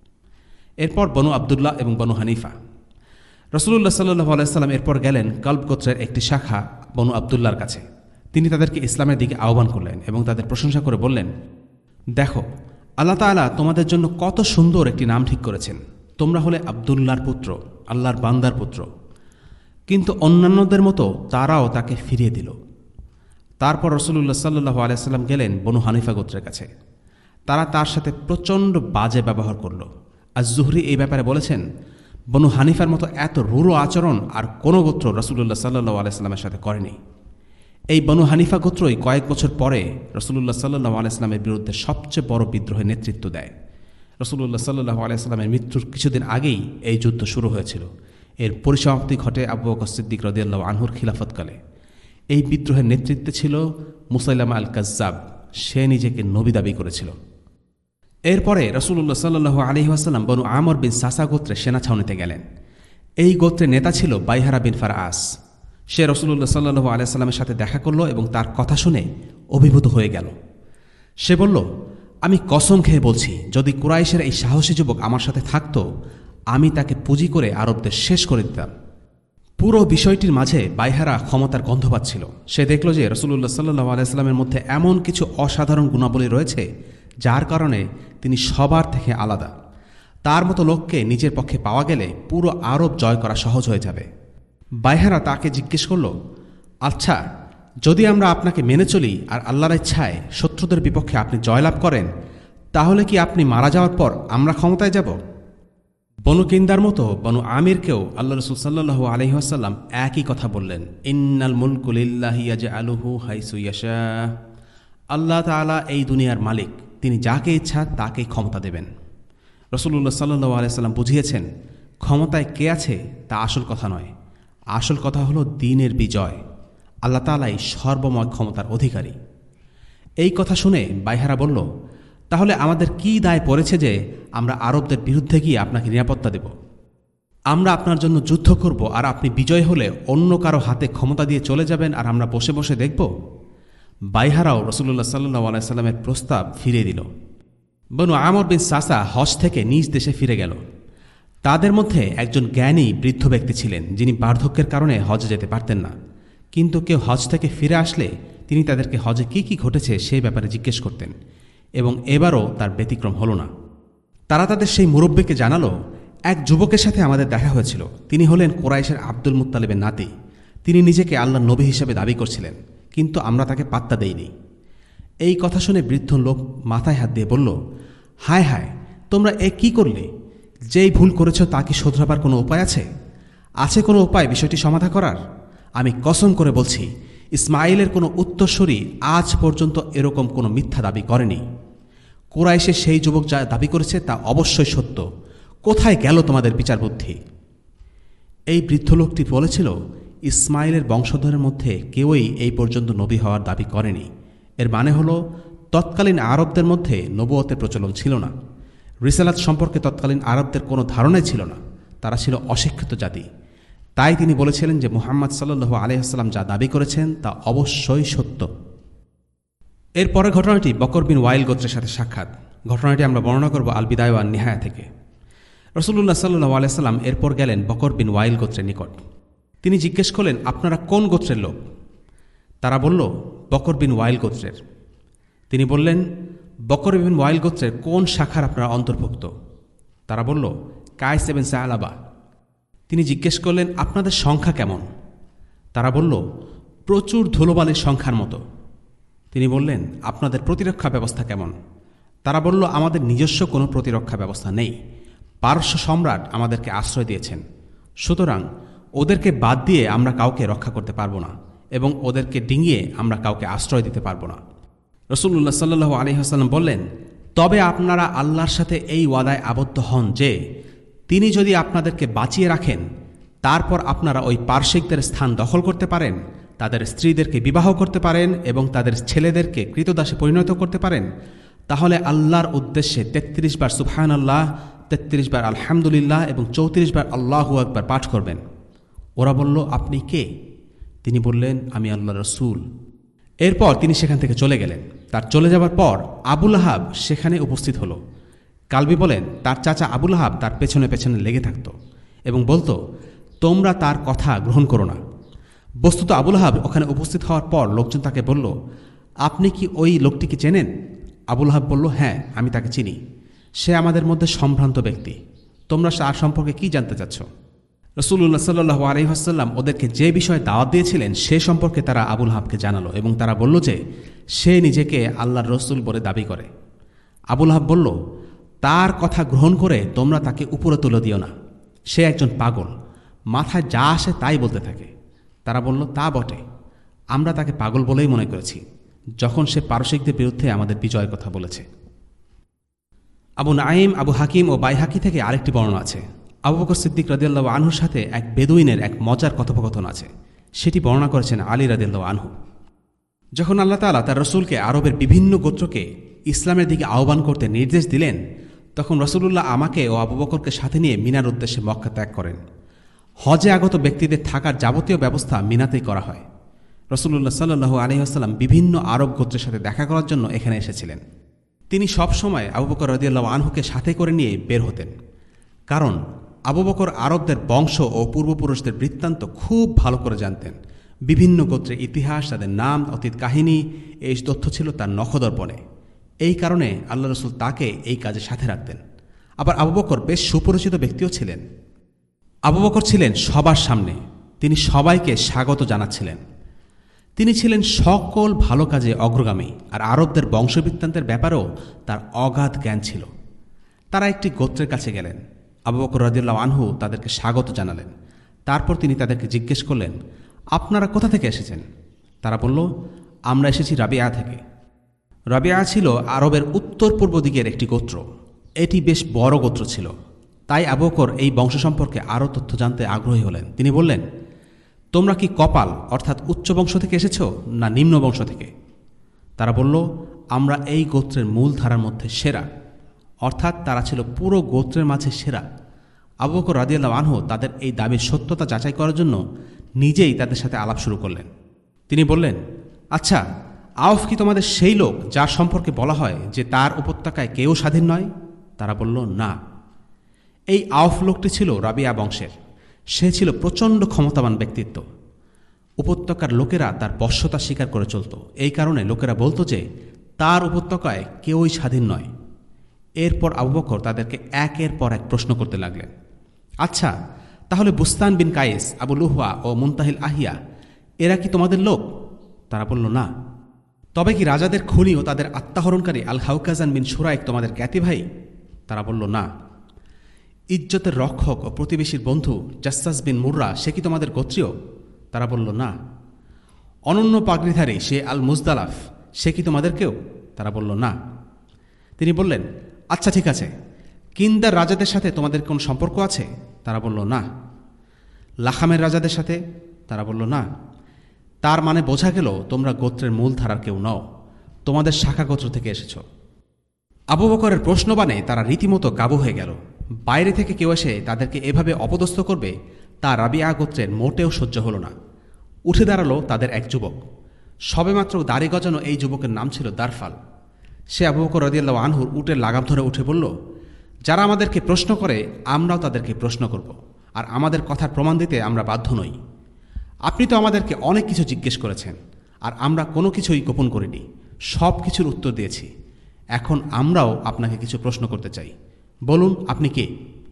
এরপর বনু আবদুল্লাহ এবং বনু হানিফা। রসুলুল্লাহ সাল্লাল্লাহু আলাইহি ওয়াসাল্লাম এরপর গেলেন কলব গোত্রের একটি শাখা বনু আবদুল্লাহর কাছে। তিনি তাদেরকে ইসলামের দিকে আহ্বান করলেন এবং তাদের প্রশংসা করে বললেন, দেখো, আল্লাহ তাআলা তোমাদের জন্য কত সুন্দর একটি নাম ঠিক করেছেন। তোমরা হলে আবদুল্লাহর পুত্র, আল্লাহর বান্দার পুত্র। কিন্তু অন্যান্যদের মতো তারাও তাকে ফিরিয়ে দিল। তারপর রসুলুল্লাহ সাল্লাল্লাহু আলাইহি ওয়াসাল্লাম গেলেন বনু হানিফা গোত্রের কাছে। তারা তার সাথে প্রচণ্ড বাজে ব্যবহার করল। আজ-জুহরি এই ব্যাপারে বলেছেন, বনু হানিফার মতো এত রূঢ় আচরণ আর কোনো গোত্র রসুলুল্লাহ সাল্লাল্লাহু আলাইহি ওয়াসাল্লামের সাথে করেনি। এই বনু হানিফা গোত্রই কয়েক বছর পরে রসুলুল্লাহ সাল্লাল্লাহু আলাইহি ওয়াসাল্লামের বিরুদ্ধে সবচেয়ে বড় বিদ্রোহের নেতৃত্ব দেয়। রসুলুল্লাহ সাল্লাল্লাহু আলাইহি ওয়াসাল্লামের মৃত্যুর কিছুদিন আগেই এই যুদ্ধ শুরু হয়েছিল। এর পরিসমাপ্তি ঘটে আবু বকর সিদ্দিক রাদিয়াল্লাহু আনহুর খিলাফতকালে। এই বিদ্রোহের নেতৃত্বে ছিল মুসাইলামা আল কাজ্জাব। সে নিজেকে নবী দাবি করেছিল। এরপরে রসুলুল্লাহ সাল্লাল্লাহু আলাইহি ওয়াসাল্লাম বনু আমর বিন সাসা গোত্রে সেনা ছাউনিতে গেলেন। এই গোত্রের নেতা ছিল বাইহারা বিন ফারআস। সে রসুলুল্লাহ সাল্লাল্লাহু আলাইহি ওয়াসাল্লামের সাথে দেখা করল এবং তার কথা শুনে অভিভূত হয়ে গেল। সে বলল, আমি কসম খেয়ে বলছি, যদি কুরাইশের এই সাহসী যুবক আমার সাথে থাকত, আমি তাকে পুঁজি করে আরবদের শেষ করে দিতাম। পুরো বিষয়টির মাঝে বাইহারা ক্ষমতার গন্ধ পাচ্ছিল। সে দেখল যে রসুলুল্লাহ সাল্লাল্লাহু আলাইহি ওয়াসাল্লামের মধ্যে এমন কিছু অসাধারণ গুণাবলী রয়েছে যার কারণে তিনি সবার থেকে আলাদা। তার মতো লোককে নিজের পক্ষে পাওয়া গেলে পুরো আরব জয় করা সহজ হয়ে যাবে। বাইহারা তাকে জিজ্ঞেস করল, আচ্ছা, যদি আমরা আপনাকে মেনে চলি আর আল্লাহর ইচ্ছায় শত্রুদের বিপক্ষে আপনি জয়লাভ করেন, তাহলে কি আপনি মারা যাওয়ার পর আমরা ক্ষমতায় যাব? বনু কিন্দার মতো বনু আমিরকেও আল্লাহ রসুল সাল্লাল্লাহু আলাইহি ওয়াসাল্লাম একই কথা বললেন, ইন্নাল মুলকু লিল্লাহি ইয়াজআলুহু হাইসু ইয়াশা। আল্লাহ তাআলা এই দুনিয়ার মালিক, তিনি যাকে ইচ্ছা তাকেই ক্ষমতা দেবেন। রসুলুল্লাহ সাল্লাল্লাহু আলাইহি ওয়াসাল্লাম বুঝিয়েছেন, ক্ষমতায় কে আছে তা আসল কথা নয়, আসল কথা হলো দ্বীনের বিজয়। আল্লাহ তাআলাই সর্বময় ক্ষমতার অধিকারী। এই কথা শুনে বাইহারা বলল, তাহলে আমাদের কি দায় পড়েছে যে আমরা আরবদের বিরুদ্ধে গিয়ে আপনাকে নিরাপত্তা দেব? আমরা আপনার জন্য যুদ্ধ করব আর আপনি বিজয় হলে অন্য কারো হাতে ক্ষমতা দিয়ে চলে যাবেন আর আমরা বসে বসে দেখব? বাইহারাও রসুলুল্লাহ সাল্লাল্লাহু আলাইহি ওয়াসাল্লামের প্রস্তাব ফিরিয়ে দিল। বনু আমর বিন সাসা হজ থেকে নিজ দেশে ফিরে গেল। তাদের মধ্যে একজন জ্ঞানী বৃদ্ধ ব্যক্তি ছিলেন, যিনি বার্ধক্যের কারণে হজে যেতে পারতেন না। কিন্তু কেউ হজ থেকে ফিরে আসলে তিনি তাদেরকে হজে কি কি ঘটেছে সেই ব্যাপারে জিজ্ঞেস করতেন, এবং এবারও তার ব্যতিক্রম হল না। তারা তাদের সেই মুরব্বীকে জানালো, এক যুবকের সাথে আমাদের দেখা হয়েছিল। তিনি হলেন কোরাইশের আব্দুল মুত্তালিবের নাতি। তিনি নিজেকে আল্লাহর নবী হিসেবে দাবি করছিলেন, কিন্তু আমরা তাকে পাত্তা দেইনি। এই কথা শুনে বৃদ্ধ লোক মাথায় হাত দিয়ে বলল, হায় হায়, তোমরা এ কি করলে? যেই ভুল করেছ তা কি শোধরাবার কোনো উপায় আছে? আছে কোনো উপায় বিষয়টি সমাধা করার? আমি কসম করে বলছি, ইসমাইলের কোনো উত্তরসূরি আজ পর্যন্ত এরকম কোনো মিথ্যা দাবি করেনি। কুরাইশে সেই যুবক যা দাবি করেছে তা অবশ্যই সত্য। কোথায় গেল তোমাদের বিচার বুদ্ধি? এই বৃদ্ধ লোকটি বলেছিল, ইসমাইলের বংশধরের মধ্যে কেউই এই পর্যন্ত নবী হওয়ার দাবি করেনি। এর মানে হলো তৎকালীন আরবদের মধ্যে নবুয়তের প্রচলন ছিল না। রিসালাত সম্পর্কে তৎকালীন আরবদের কোনো ধারণাই ছিল না। তারা ছিল অশিক্ষিত জাতি। তাই তিনি বলেছিলেন যে মুহাম্মদ সাল্লাল্লাহু আলাইহি ওয়াসাল্লাম যা দাবি করেছেন তা অবশ্যই সত্য। এর পরের ঘটনাটি বকর বিন ওয়াইল গোত্রের সাথে সাক্ষাৎ। ঘটনাটি আমরা বর্ণনা করব আল বিদায়া ওয়ান নিহায়া থেকে। রাসূলুল্লাহ সাল্লাল্লাহু আলাইহি ওয়াসাল্লাম এরপর গেলেন বকর বিন ওয়াইল গোত্রের নিকট। তিনি জিজ্ঞেস করলেন, আপনারা কোন গোত্রের লোক? তারা বলল, বকর বিন ওয়াইল গোত্রের। তিনি বললেন, বকর বিন ওয়াইল গোত্রের কোন শাখার আপনারা অন্তর্ভুক্ত? তারা বলল, কায়েস ইবনে সালাবা। তিনি জিজ্ঞেস করলেন, আপনাদের সংখ্যা কেমন? তারা বলল, প্রচুর ধুলোবালির সংখ্যার মতো। তিনি বললেন, আপনাদের প্রতিরক্ষা ব্যবস্থা কেমন? তারা বলল, আমাদের নিজস্ব কোনো প্রতিরক্ষা ব্যবস্থা নেই। পারস্য সম্রাট আমাদেরকে আশ্রয় দিয়েছেন, সুতরাং ওদেরকে বাদ দিয়ে আমরা কাউকে রক্ষা করতে পারবো না এবং ওদেরকে ডিঙিয়ে আমরা কাউকে আশ্রয় দিতে পারবো না। রাসূলুল্লাহ সাল্লাল্লাহু আলাইহি ওয়াসাল্লাম বললেন, তবে আপনারা আল্লাহর সাথে এই ওয়াদায় আবদ্ধ হন যে তিনি যদি আপনাদেরকে বাঁচিয়ে রাখেন, তারপর আপনারা ওই পারসিকদের স্থান দখল করতে পারেন, তাদের স্ত্রীদেরকে বিবাহ করতে পারেন এবং তাদের ছেলেদেরকে কৃতদাসে পরিণত করতে পারেন, তাহলে আল্লাহর উদ্দেশ্যে ৩৩ বার সুবহানাল্লাহ, ৩৩ বার আলহামদুলিল্লাহ এবং ৩৪ বার আল্লাহু আকবার পাঠ করবেন। ওরা বলল, আপনি কে? তিনি বললেন, আমি আল্লাহর রাসূল। এরপর তিনি সেখান থেকে চলে গেলেন। তার চলে যাবার পর আবু লাহাব সেখানে উপস্থিত হল। কালবি বলেন, তার চাচা আবু লাহাব তার পেছনে পেছনে লেগে থাকত এবং বলতো, তোমরা তার কথা গ্রহণ করো না। বস্তুত আবু লাহাব ওখানে উপস্থিত হওয়ার পর লোকজন তাকে বলল, আপনি কি ওই লোকটিকে চেনেন? আবু লাহাব বলল, হ্যাঁ, আমি তাকে চিনি। সে আমাদের মধ্যে সম্ভ্রান্ত ব্যক্তি। তোমরা তার সম্পর্কে কি জানতে চাচ্ছ? রাসূলুল্লাহ সাল্লাল্লাহু আলাইহি ওয়াসাল্লাম ওদেরকে যে বিষয়ে দাওয়াত দিয়েছিলেন সে সম্পর্কে তারা আবু লাহাবকে জানালো এবং তারা বলল যে সে নিজেকে আল্লাহর রসুল বলে দাবি করে। আবু লাহাব বলল, তার কথা গ্রহণ করে তোমরা তাকে উপরে তুলে দিও না। সে একজন পাগল, মাথায় যা আসে তাই বলতে থাকে। তারা বলল, তা বটে, আমরা তাকে পাগল বলেই মনে করেছি যখন সে পারসিকদের বিরুদ্ধে আমাদের বিজয়ের কথা বলেছে। আবু নাঈম, আবু হাকিম ও বাইহাকি থেকে আরেকটি বর্ণনা আছে। আবু বকর সিদ্দিক রাদিয়াল্লাহু আনহুর সাথে এক বেদুইনের এক মজার কথোপকথন আছে। সেটি বর্ণনা করেছেন আলী রাদিয়াল্লাহু আনহু। যখন আল্লাহ তাআলা তার রসুলকে আরবের বিভিন্ন গোত্রকে ইসলামের দিকে আহ্বান করতে নির্দেশ দিলেন, তখন রাসূলুল্লাহ আমাকে ও আবু বকরকে সাথে নিয়ে মিনার উদ্দেশ্যে মক্কা ত্যাগ করেন। হজে আগত ব্যক্তিদের থাকার যাবতীয় ব্যবস্থা মিনাতেই করা হয়। রাসূলুল্লাহ সাল্লাল্লাহু আলাইহি ওয়াসাল্লাম বিভিন্ন আরব গোত্রের সাথে দেখা করার জন্য এখানে এসেছিলেন। তিনি সব সময় আবু বকর রাদিয়াল্লাহু আনহুকে সাথে করে নিয়ে বের হতেন, কারণ আবু বকর আরবদের বংশ ও পূর্বপুরুষদের বৃত্তান্ত খুব ভালো করে জানতেন। বিভিন্ন গোত্রের ইতিহাস, তাদের নাম, অতীত কাহিনী, এই তথ্য ছিল তার নখদর্পণে। এই কারণে আল্লাহ রসুল তাকে এই কাজে সাথে রাখতেন। আবার আবু বকর বেশ সুপরিচিত ব্যক্তিও ছিলেন। আবু বকর ছিলেন সবার সামনে, তিনি সবাইকে স্বাগত জানাচ্ছিলেন। তিনি ছিলেন সকল ভালো কাজে অগ্রগামী, আর আরবদের বংশবৃত্তান্তের ব্যাপারেও তার অগাধ জ্ঞান ছিল। তারা একটি গোত্রের কাছে গেলেন। আবু বকর রাদিয়াল্লাহু আনহু তাদেরকে স্বাগত জানালেন। তারপর তিনি তাদেরকে জিজ্ঞেস করলেন, আপনারা কোথা থেকে এসেছেন? তারা বলল, আমরা এসেছি রাবিয়া থেকে। রাবিয়া ছিল আরবের উত্তর পূর্ব দিকের একটি গোত্র। এটি বেশ বড় গোত্র ছিল। তাই আবু বকর এই বংশ সম্পর্কে আরও তথ্য জানতে আগ্রহী হলেন। তিনি বললেন, তোমরা কি কপাল অর্থাৎ উচ্চ বংশ থেকে এসেছ না নিম্ন বংশ থেকে? তারা বলল, আমরা এই গোত্রের মূল ধারার মধ্যে সেরা, অর্থাৎ তারা ছিল পুরো গোত্রের মাঝে সেরা। আবু বকর রাদিয়াল্লাহু আনহু তাদের এই দাবির সত্যতা যাচাই করার জন্য নিজেই তাদের সাথে আলাপ শুরু করলেন। তিনি বললেন, আচ্ছা, আওফ কি তোমাদের সেই লোক যার সম্পর্কে বলা হয় যে তার উপত্যকায় কেউ স্বাধীন নয়? তারা বলল, না। এই আওফ লোকটি ছিল রাবিয়া বংশের। সে ছিল প্রচণ্ড ক্ষমতাবান ব্যক্তিত্ব। উপত্যকার লোকেরা তার বশ্যতা স্বীকার করে চলত। এই কারণে লোকেরা বলতো যে তার উপত্যকায় কেউই স্বাধীন নয়। এরপর আবু বকর তাদেরকে একের পর এক প্রশ্ন করতে লাগলেন, আচ্ছা, তাহলে বুস্তান বিন কায়েস, আবু লুহা ও মুনতাহিল আহিয়া এরা কি তোমাদের লোক? তারা বলল, না। তবে কি রাজাদের খুনি ও তাদের আত্মাহরণকারী আল হাউকাজান বিন শুরাইক তোমাদের জ্ঞাতি ভাই? তারা বলল, না। ইজ্জতের রক্ষক ও প্রতিবেশীর বন্ধু জাসসাস বিন মুররা সে কি তোমাদের গোত্রীয়? তারা বলল, না। অনন্য পাগড়িধারী সে আল মুজদালাফ সে কি তোমাদের কেউ? তারা বলল, না। তিনি বললেন, আচ্ছা, ঠিক আছে, কিন্দার রাজাদের সাথে তোমাদের কোন সম্পর্ক আছে? তারা বলল, না। লাখামের রাজাদের সাথে? তারা বলল, না। তার মানে বোঝা গেল তোমরা গোত্রের মূল ধারার কেউ নও, তোমাদের শাখা গোত্র থেকে এসেছ। আবু বকরের প্রশ্নবাণে তারা রীতিমতো কাবু হয়ে গেল। বাইরে থেকে কেউ এসে তাদেরকে এভাবে অপদস্থ করবে তা রাবিয়া গোত্রের মোটেও সহ্য হল না। উঠে দাঁড়ালো তাদের এক যুবক। সবেমাত্র দাড়ি গজানো এই যুবকের নাম ছিল দারফাল। সে আবু বকর রাদিয়াল্লাহু আনহুর উটের লাগাম ধরে উঠে বলল, যারা আমাদেরকে প্রশ্ন করে আমরাও তাদেরকে প্রশ্ন করব, আর আমাদের কথার প্রমাণ দিতে আমরা বাধ্য নই। আপনি তো আমাদেরকে অনেক কিছু জিজ্ঞেস করেছেন, আর আমরা কোনো কিছুই গোপন করিনি, সব কিছুর উত্তর দিয়েছি। এখন আমরাও আপনাকে কিছু প্রশ্ন করতে চাই। বলুন, আপনি কে?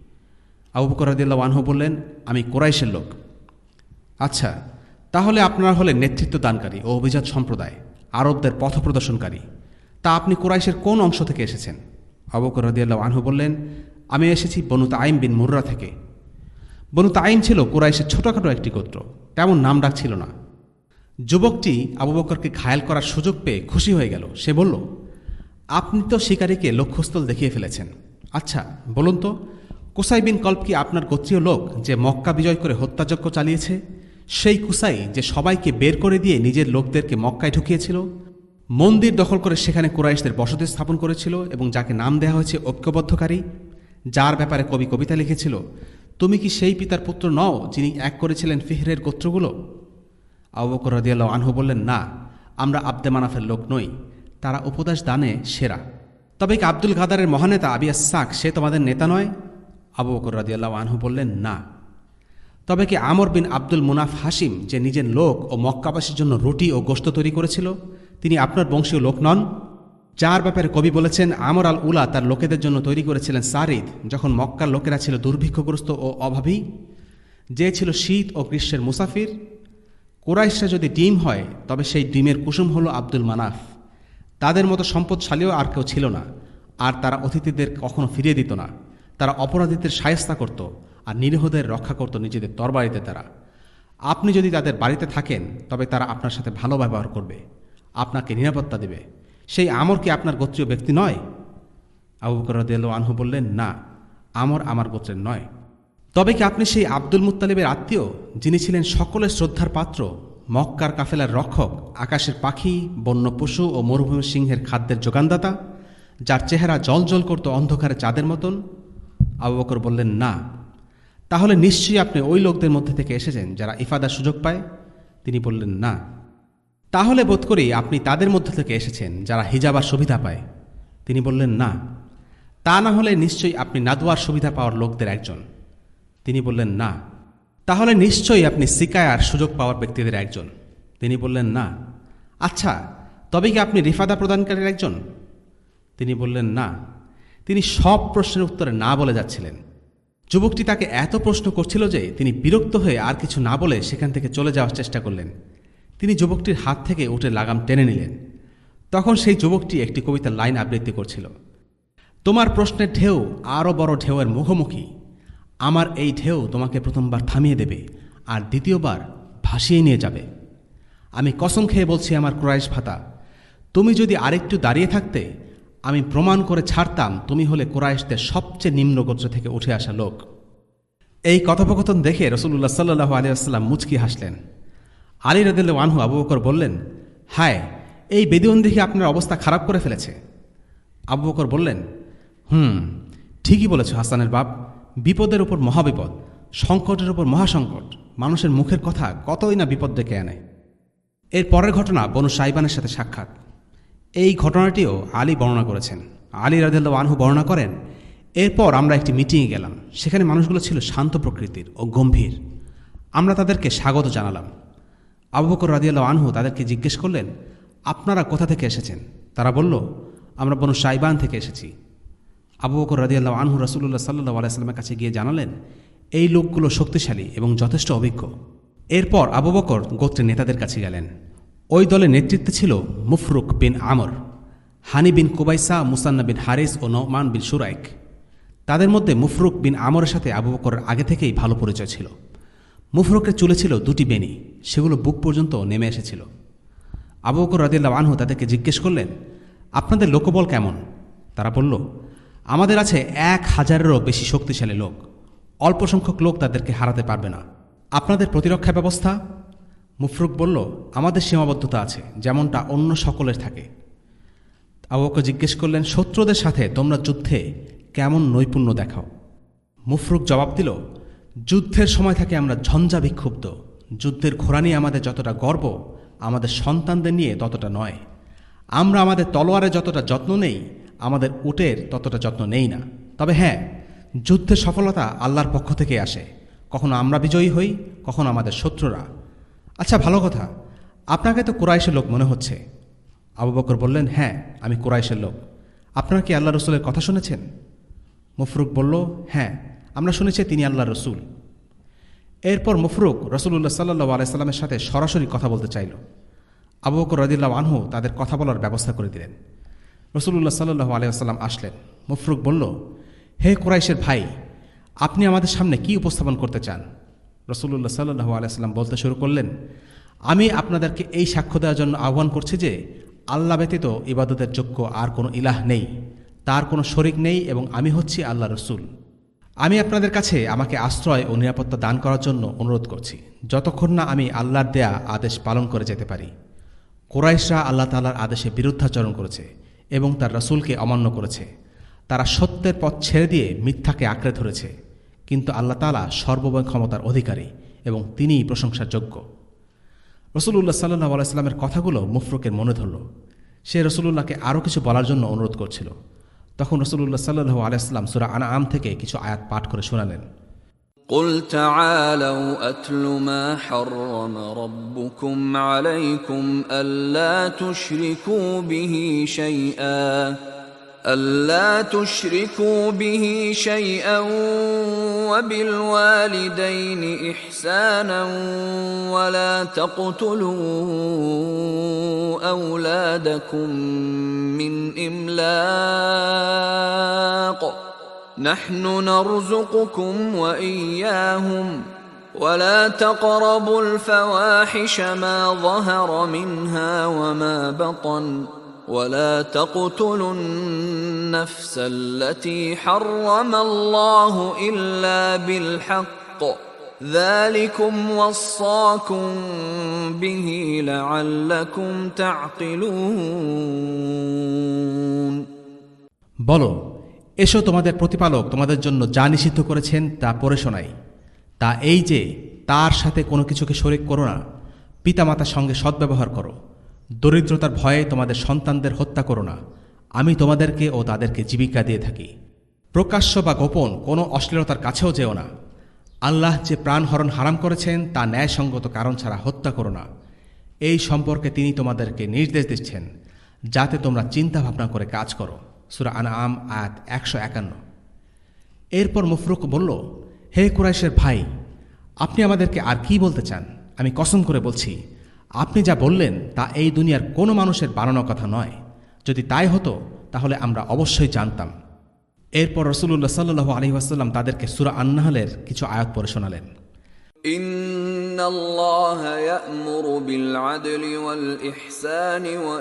আবু বকর রাদিয়াল্লাহু আনহু বললেন, আমি কুরাইশের লোক। আচ্ছা, তাহলে আপনারা হলেন নেতৃত্ব দানকারী ও অভিজাত সম্প্রদায়, আরবদের পথপ্রদর্শনকারী। তা আপনি কুরাইশের কোন অংশ থেকে এসেছেন? আবু বকর রাদিয়াল্লাহু আনহু বললেন, আমি এসেছি বনু তাইম বিন মুররা থেকে। বনু তাইম ছিল কুরাইশের ছোটখাটো একটি গোত্র, তেমন নাম ডাক ছিল না। যুবকটি আবু বকরকে ঘায়েল করার সুযোগ পেয়ে খুশি হয়ে গেল। সে বলল, আপনি তো শিকারীকে লক্ষ্যস্থল দেখিয়ে ফেলেছেন। আচ্ছা বলুন তো, কুসাই বিন কল্ব কি আপনার গোত্রীয় লোক যে মক্কা বিজয় করে হত্যাযজ্ঞ চালিয়েছে? সেই কুসাই যে সবাইকে বের করে দিয়ে নিজের লোকদেরকে মক্কায় ঢুকিয়েছিল, মন্দির দখল করে সেখানে কুরাইশদের বসতি স্থাপন করেছিল এবং যাকে নাম দেওয়া হয়েছে ঐক্যবদ্ধকারী, যার ব্যাপারে কবি কবিতা লিখেছিল, তুমি কি সেই পিতার পুত্র নও যিনি এক করেছিলেন ফিহরের গোত্রগুলো? আবু বকর রাদিয়াল্লাহু আনহু বললেন, না, আমরা আব্দে মানাফের লোক নই, তারা উপদেশ দানে সেরা। তবে কি আব্দুল গাদারের মহানেতা আবি আস-সাক সে তোমাদের নেতা নয়? আবু বকর রাদিয়াল্লাহু আনহু বললেন, না। তবে কি আমর বিন আব্দুল মুনাফ হাসিম যে নিজের লোক ও মক্কাবাসীর জন্য রুটি ও গোশত তৈরি করেছিল, তিনি আপনার বংশীয় লোক নন? যার ব্যাপারে কবি বলেছেন, আমর আল উলা তার লোকেদের জন্য তৈরি করেছিলেন সারিদ যখন মক্কার লোকেরা ছিল দুর্ভিক্ষগ্রস্ত ও অভাবী, যে ছিল শীত ও গ্রীষ্মের মুসাফির। কুরাইশরা যদি ডিম হয় তবে সেই ডিমের কুসুম হল আব্দুল মানাফ। তাদের মতো সম্পদশালীও আর কেউ ছিল না, আর তারা অতিথিদের কখনো ফিরিয়ে দিত না। তারা অপরাধীদের শায়েস্তা করত আর নিরীহদের রক্ষা করত নিজেদের তরবারিতে দ্বারা। আপনি যদি তাদের বাড়িতে থাকেন তবে তারা আপনার সাথে ভালো ব্যবহার করবে, আপনাকে নিরাপত্তা দেবে। সেই আমর কি আপনার গোত্রীয় ব্যক্তি নয়? আবু বকর রাদিয়াল্লাহু আনহু বললেন, না, আমর আমার গোত্রের নয়। তবে কি আপনি সেই আব্দুল মুত্তালিবের আত্মীয় যিনি ছিলেন সকলের শ্রদ্ধার পাত্র, মক্কার কাফেলার রক্ষক, আকাশের পাখি, বন্য পশু ও মরুভূমির সিংহের খাদ্যের যোগানদাতা, যার চেহারা জলজল করত অন্ধকারে চাঁদের মতন? আবু বকর বললেন, না। তাহলে নিশ্চয়ই আপনি ওই লোকদের মধ্যে থেকে এসেছেন যারা ইফাদার সুযোগ পায়? তিনি বললেন, না। তাহলে বোধ করি আপনি তাদের মধ্যে থেকে এসেছেন যারা হিজাবার সুবিধা পায়? তিনি বললেন, না। তা না হলে নিশ্চয়ই আপনি নাদওয়ার সুবিধা পাওয়ার লোকদের একজন? তিনি বললেন, না। তাহলে নিশ্চয়ই আপনি সিকায়ার সুযোগ পাওয়ার ব্যক্তিদের একজন? তিনি বললেন, না। আচ্ছা, তবে কি আপনি রিফাদা প্রদানকারীর একজন? তিনি বললেন, না। তিনি সব প্রশ্নের উত্তরে না বলে যাচ্ছিলেন। যুবকটি তাকে এত প্রশ্ন করছিল যে তিনি বিরক্ত হয়ে আর কিছু না বলে সেখান থেকে চলে যাওয়ার চেষ্টা করলেন। তিনি যুবকটির হাত থেকে উটের লাগাম টেনে নিলেন। তখন সেই যুবকটি একটি কবিতার লাইন আবৃত্তি করছিল, তোমার প্রশ্নের ঢেউ আরও বড় ঢেউয়ের মুখোমুখি, আমার এই ঢেউ তোমাকে প্রথমবার থামিয়ে দেবে আর দ্বিতীয়বার ভাসিয়ে নিয়ে যাবে। আমি কসম খেয়ে বলছি আমার কুরাইশ ভাতা, তুমি যদি আরেকটু দাঁড়িয়ে থাকতে আমি প্রমাণ করে ছাড়তাম তুমি হলে কুরাইশদের সবচেয়ে নিম্ন গোত্র থেকে উঠে আসা লোক। এই কথোপকথন দেখে রাসূলুল্লাহ সাল্লাল্লাহু আলাইহি ওয়াসাল্লাম মুচকি হাসলেন। আলী রাদিয়াল্লাহু আনহু আবু বকর বললেন, হায়, এই বেদুইন দেখে আপনার অবস্থা খারাপ করে ফেলেছে। আবু বকর বললেন, ঠিকই বলেছ হাসানের বাপ, বিপদের উপর মহাবিপদ, সংকটের উপর মহাসংকট, মানুষের মুখের কথা কতই না বিপদ ডেকে আনে। এর পরের ঘটনা বনু সাইবানের সাথে সাক্ষাৎ। এই ঘটনাটিও আলী বর্ণনা করেছেন। আলী রাদিয়াল্লাহু আনহু বর্ণনা করেন, এরপর আমরা একটি মিটিংয়ে গেলাম। সেখানে মানুষগুলো ছিল শান্ত প্রকৃতির ও গম্ভীর। আমরা তাদেরকে স্বাগত জানালাম। আবু বকর রাদিয়াল্লাহু আনহু তাদেরকে জিজ্ঞেস করলেন, আপনারা কোথা থেকে এসেছেন? তারা বলল, আমরা বনু সাইবান থেকে এসেছি। আবু বকর রাদিয়াল্লাহু আনহু রাসূলুল্লাহ সাল্লাল্লাহু আলাইহি ওয়াসাল্লামের কাছে গিয়ে জানালেন, এই লোকগুলো শক্তিশালী এবং যথেষ্ট অভিজ্ঞ। এরপর আবু বকর গোত্রের নেতাদের কাছে গেলেন। ওই দলের নেতৃত্বে ছিল মুফরুক বিন আমর, হানি বিন কুবাইসা, মুসান্না বিন হারিস ও নোমান বিন সুরাইক। তাদের মধ্যে মুফরুক বিন আমরের সাথে আবু বকরের আগে থেকেই ভালো পরিচয় ছিল। মুফরুকের চুলে ছিল দুটি বেনি, সেগুলো বুক পর্যন্ত নেমে এসেছিল। আবু বকর রাদিয়াল্লাহু আনহু তাদেরকে জিজ্ঞেস করলেন, আপনাদের লোকবল কেমন? তারা বলল, আমাদের আছে 1000-এরও বেশি শক্তিশালী লোক, অল্প সংখ্যক লোক তাদেরকে হারাতে পারবে না। আপনাদের প্রতিরক্ষা ব্যবস্থা? মুফরুক বলল, আমাদের সীমাবদ্ধতা আছে, যেমনটা অন্য সকলের থাকে। আবু বকর জিজ্ঞেস করলেন, শত্রুদের সাথে তোমরা যুদ্ধে কেমন নৈপুণ্য দেখাও? মুফরুক জবাব দিল, যুদ্ধের সময় থেকে আমরা ঝঞ্ঝা বিক্ষুব্ধ। যুদ্ধের ঘোড়া নিয়ে আমাদের যতটা গর্ব, আমাদের সন্তানদের নিয়ে ততটা নয়। আমরা আমাদের তলোয়ারে যতটা যত্ন নেই, আমাদের উটের ততটা যত্ন নেই না। তবে হ্যাঁ, যুদ্ধের সফলতা আল্লাহর পক্ষ থেকে আসে। কখনো আমরা বিজয়ী হই, কখনো আমাদের শত্রুরা। আচ্ছা, ভালো কথা, আপনাকে তো কুরাইশের লোক মনে হচ্ছে। আবু বকর বললেন, হ্যাঁ, আমি কুরাইশের লোক। আপনারা কি আল্লাহ রসুলের কথা শুনেছেন? মুফরুক বলল, হ্যাঁ, আমরা শুনেছি তিনি আল্লাহ রসুল। এরপর মুফরুক রসুল্লাহ সাল্লাহ আলাইসাল্লামের সাথে সরাসরি কথা বলতে চাইল। আবু বকর রাদিয়াল্লাহু আনহু তাদের কথা বলার ব্যবস্থা করে দিলেন। রসুল্লাহ সাল্লাহ আলাইসাল্লাম আসলেন। মুফরুক বলল, হে কুরাইশের ভাই, আপনি আমাদের সামনে কি উপস্থাপন করতে চান? রসুল্লাহ সাল্লাহ আলাইসাল্লাম বলতে শুরু করলেন, আমি আপনাদেরকে এই সাক্ষ্য দেওয়ার জন্য আহ্বান করছি যে আল্লাহ ব্যতীত ইবাদতের যোগ্য আর কোনো ইলাহ নেই, তার কোনো শরিক নেই, এবং আমি হচ্ছি আল্লাহ রসুল। আমি আপনাদের কাছে আমাকে আশ্রয় ও নিরাপত্তা দান করার জন্য অনুরোধ করছি, যতক্ষণ না আমি আল্লাহর দেয়া আদেশ পালন করে যেতে পারি। কুরাইশরা আল্লাহ তাআলার আদেশে বিরুদ্ধাচরণ করেছে এবং তার রসুলকে অমান্য করেছে। তারা সত্যের পথ ছেড়ে দিয়ে মিথ্যাকে আঁকড়ে ধরেছে। কিন্তু আল্লাহ তাআলা সর্বময় ক্ষমতার অধিকারী এবং তিনিই প্রশংসার যোগ্য। রসুলুল্লাহ সাল্লাহ আলাইস্লামের কথাগুলো মুফরুকের মনে ধরল। সে রসুলুল্লাহকে আরও কিছু বলার জন্য অনুরোধ করছিল। তখন রসুলুল্লাহ সাল্লাহ আলাইস্লাম সূরা আনআম থেকে কিছু আয়াত পাঠ করে শোনালেন। قل تعالوا أتل ما حرم ربكم عليكم ألا تشركوا به شيئا وبالوالدين إحسانا ولا تقتلوا أولادكم من إملاق نحن نرزقكم وإياهم ولا تقربوا الفواحش ما ظهر منها وما بطن ولا تقتلوا النفس التي حرم الله إلا بالحق ذلكم وصاكم به لعلكم تعقلون বলো, এসো, তোমাদের প্রতিপালক তোমাদের জন্য যা নিষিদ্ধ করেছেন তা পড়ে শোনাই। তা এই যে তার সাথে কোনো কিছুকে শরিক করো না, পিতামাতার সঙ্গে সদ্ব্যবহার করো, দরিদ্রতার ভয়ে তোমাদের সন্তানদের হত্যা করো না, আমি তোমাদেরকে ও তাদেরকে জীবিকা দিয়ে থাকি। প্রকাশ্য বা গোপন কোনো অশ্লীলতার কাছেও যেও না। আল্লাহ যে প্রাণহরণ হারাম করেছেন তা ন্যায়সঙ্গত কারণ ছাড়া হত্যা করো না। এই সম্পর্কে তিনি তোমাদেরকে নির্দেশ দিচ্ছেন যাতে তোমরা চিন্তা ভাবনা করে কাজ করো। সূরা আনআম আয়াত 151। এরপর মুফরুক বলল, হে কুরাইশের ভাই, আপনি আমাদেরকে আর কি বলতে চান? আমি কসম করে বলছি, আপনি যা বললেন তা এই দুনিয়ার কোনো মানুষের বানানো কথা নয়। যদি তাই হতো তাহলে আমরা অবশ্যই জানতাম। এরপর রাসূলুল্লাহ সাল্লাল্লাহু আলাইহি ওয়াসাল্লাম তাদেরকে সূরা আন-নাহলের কিছু আয়াত পড়ে শোনালেন। ইন্নাল্লাহা ইয়া'মুরু বিল আদলি ওয়াল ইহসানি ওয়া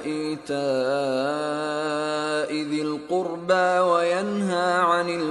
ইতা'i যিল কুরবা ওয়া ইয়ানহা আনিল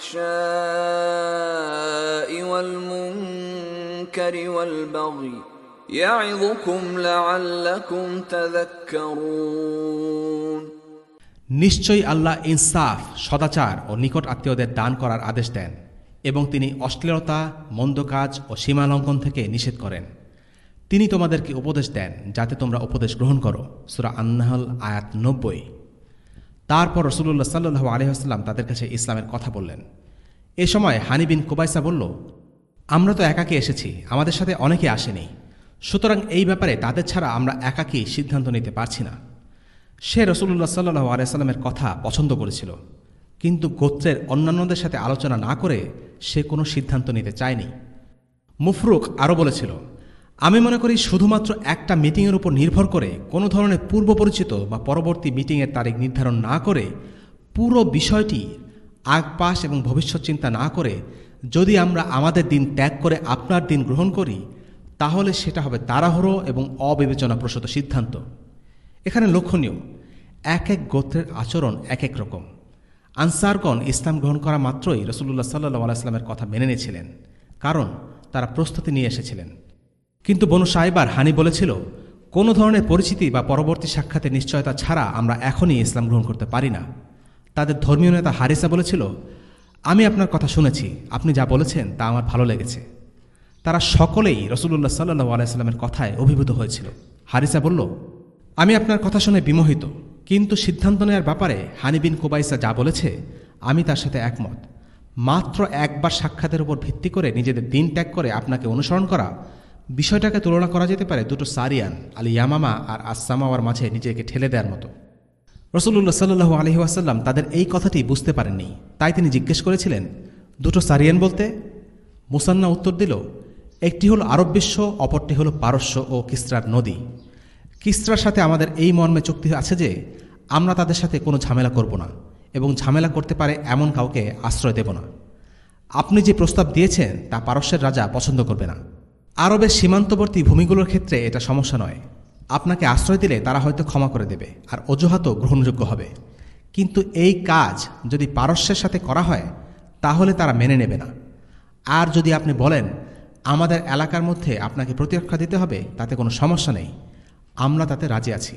ফাহশা'i ওয়াল মুনকারি ওয়াল বাগই ইয়া'যুকুম লা'আল্লাকুম তাযাক্কারুন। নিশ্চয়ই আল্লাহ ইনসাফ, সদাচার ও নিকট আত্মীয়দের দান করার আদেশ দেন এবং তিনি অশ্লীলতা, মন্দ কাজ ও সীমালঙ্ঘন থেকে নিষেধ করেন। তিনি তোমাদেরকে উপদেশ দেন যাতে তোমরা উপদেশ গ্রহণ করো। সূরা আন-নাহল আয়াত 90। তারপর রাসূলুল্লাহ সাল্লাল্লাহু আলাইহি ওয়াসাল্লাম তাদের কাছে ইসলামের কথা বললেন। এ সময় হানি বিন কুবাইসা বলল, আমরা তো একাকী এসেছি, আমাদের সাথে অনেকে আসেনি, সুতরাং এই ব্যাপারে তাদের ছাড়া আমরা একাকী সিদ্ধান্ত নিতে পারছি না। সে রাসূলুল্লাহ সাল্লাল্লাহু আলাইহি ওয়াসাল্লামের কথা পছন্দ করেছিল, কিন্তু গোত্রের অন্যান্যদের সাথে আলোচনা না করে সে কোনো সিদ্ধান্ত নিতে চায়নি। মুফরুক আরও বলেছিল, আমি মনে করি শুধুমাত্র একটা মিটিংয়ের উপর নির্ভর করে কোনো ধরনের পূর্ব পরিচিত বা পরবর্তী মিটিংয়ের তারিখ নির্ধারণ না করে, পুরো বিষয়টি আগপাশ এবং ভবিষ্যৎ চিন্তা না করে যদি আমরা আমাদের দিন ত্যাগ করে আপনার দিন গ্রহণ করি, তাহলে সেটা হবে তাড়াহুড়ো এবং অবিবেচনাপ্রসূত সিদ্ধান্ত। এখানে লক্ষণীয়, এক এক গোত্রের আচরণ এক এক রকম। আনসারগণ ইসলাম গ্রহণ করা মাত্রই রাসূলুল্লাহ সাল্লাল্লাহু আলাইহি ওয়াসাল্লামের কথা মেনে নিয়েছিলেন, কারণ তারা প্রস্তুতি নিয়ে এসেছিলেন। কিন্তু বনু সাইবার হানি বলেছিল, কোনো ধরনের পরিচিতি বা পরবর্তী সাক্ষাতের নিশ্চয়তা ছাড়া আমরা এখনই ইসলাম গ্রহণ করতে পারি না। তাদের ধর্মীয় নেতা হারিসা বলেছিল, আমি আপনার কথা শুনেছি, আপনি যা বলেছেন তা আমার ভালো লেগেছে। তারা সকলেই রাসূলুল্লাহ সাল্লাল্লাহু আলাইহি ওয়াসাল্লামের কথায় অভিভূত হয়েছিল। হারিসা বলল, আমি আপনার কথা শুনে বিমোহিত, কিন্তু সিদ্ধান্ত নেওয়ার ব্যাপারে হানি বিন কুবাইসা যা বলেছে আমি তার সাথে একমত। মাত্র একবার সাক্ষাতের উপর ভিত্তি করে নিজেদের দিন ত্যাগ করে আপনাকে অনুসরণ করা, বিষয়টাকে তুলনা করা যেতে পারে দুটো সারিয়ান আল ইয়ামামা আর আসসামাওয়ার মাঝে নিজেকে ঠেলে দেওয়ার মতো। রাসূলুল্লাহ সাল্লাল্লাহু আলাইহি ওয়াসাল্লাম তাদের এই কথাটি বুঝতে পারেননি, তাই তিনি জিজ্ঞেস করেছিলেন, দুটো সারিয়ান বলতে? মুসান্না উত্তর দিল, একটি হলো আরব বিশ্ব, অপরটি হলো পারস্য ও কিসরার নদী। কিসরার সাথে আমাদের এই মর্মে চুক্তি আছে যে আমরা তাদের সাথে কোনো ঝামেলা করব না এবং ঝামেলা করতে পারে এমন কাউকে আশ্রয় দেব না। আপনি যে প্রস্তাব দিয়েছেন তা পারস্যের রাজা পছন্দ করবে না। আরবের সীমান্তবর্তী ভূমিগুলোর ক্ষেত্রে এটা সমস্যা নয়। আপনাকে আশ্রয় দিলে তারা হয়তো ক্ষমা করে দেবে আর অজুহাতও গ্রহণযোগ্য হবে, কিন্তু এই কাজ যদি পারস্যের সাথে করা হয় তাহলে তারা মেনে নেবে না। আর যদি আপনি বলেন আমাদের এলাকার মধ্যে আপনাকে প্রতিরক্ষা দিতে হবে, তাতে কোনো সমস্যা নেই, আমরা তাতে রাজি আছি।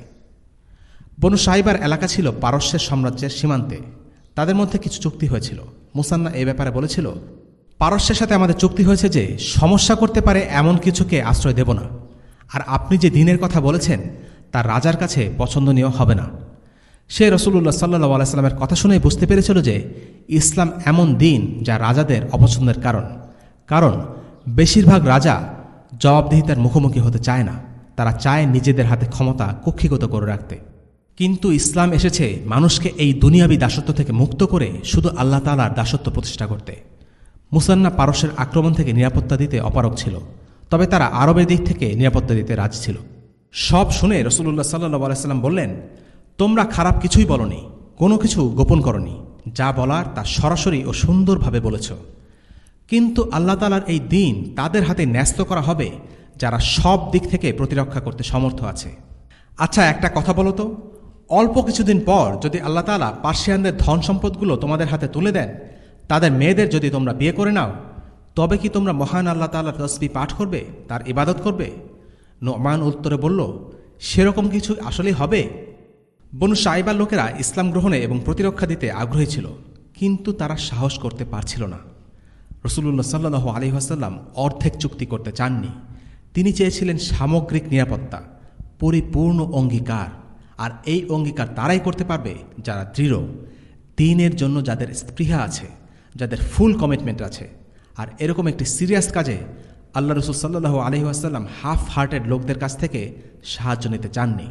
বনু সাইবার এলাকা ছিল পারস্যের সাম্রাজ্যের সীমান্তে। তাদের মধ্যে কিছু চুক্তি হয়েছিল। মুসান্না এই ব্যাপারে বলেছিল, পারস্যের সাথে আমাদের চুক্তি হয়েছে যে সমস্যা করতে পারে এমন কিছুকে আশ্রয় দেব না, আর আপনি যে দিনের কথা বলেছেন তা রাজার কাছে পছন্দনীয় হবে না। সে রাসূলুল্লাহ সাল্লাল্লাহু আলাইহি ওয়াসাল্লামের কথা শুনে বুঝতে পেরেছিল যে ইসলাম এমন দিন যা রাজাদের অপছন্দের কারণ বেশিরভাগ রাজা জবাবদিহিতার মুখোমুখি হতে চায় না। তারা চায় নিজেদের হাতে ক্ষমতা কক্ষিগত করে রাখতে। কিন্তু ইসলাম এসেছে মানুষকে এই দুনিয়াবী দাসত্ব থেকে মুক্ত করে শুধু আল্লাহ তাআলার দাসত্ব প্রতিষ্ঠা করতে। মুসান্না পারস্যের আক্রমণ থেকে নিরাপত্তা দিতে অপারগ ছিল, তবে তারা আরবের দিক থেকে নিরাপত্তা দিতে রাজি ছিল। সব শুনে রাসূলুল্লাহ সাল্লাল্লাহু আলাইহি ওয়াসাল্লাম বললেন, তোমরা খারাপ কিছুই বলনি, কোনো কিছু গোপন করনি, যা বলার তা সরাসরি ও সুন্দরভাবে বলেছ। কিন্তু আল্লাহ তাআলার এই দিন তাদের হাতে ন্যস্ত করা হবে যারা সব দিক থেকে প্রতিরক্ষা করতে সমর্থ আছে। আচ্ছা, একটা কথা বলো তো, অল্প কিছুদিন পর যদি আল্লাহ তাআলা পার্সিয়ানদের ধন সম্পদগুলো তোমাদের হাতে তুলে দেন, তাদের মেয়েদের যদি তোমরা বিয়ে করে নাও, তবে কি তোমরা মহান আল্লাহ তাআলার তাসবিহ পাঠ করবে, তার ইবাদত করবে? নোমান উত্তরে বলল, সেরকম কিছু আসলেই হবে। বনু সাইবার লোকেরা ইসলাম গ্রহণে এবং প্রতিরক্ষা দিতে আগ্রহী ছিল, কিন্তু তারা সাহস করতে পারছিল না। রাসূলুল্লাহ সাল্লাল্লাহু আলাইহি ওয়াসাল্লাম অর্ধেক চুক্তি করতে চাননি। তিনি চেয়েছিলেন সামগ্রিক নিরাপত্তা, পরিপূর্ণ অঙ্গীকার। আর এই অঙ্গীকার তারাই করতে পারবে যারা দৃঢ়, দ্বীনের জন্য যাদের স্পৃহা আছে, যাদের ফুল কমিটমেন্ট আছে। আর এরকম একটি সিরিয়াস কাজে আল্লাহ রাসূল সাল্লাল্লাহু আলাইহি ওয়াসাল্লাম হাফ হার্টেড লোকদের কাছ থেকে সাহায্য নিতে চাননি।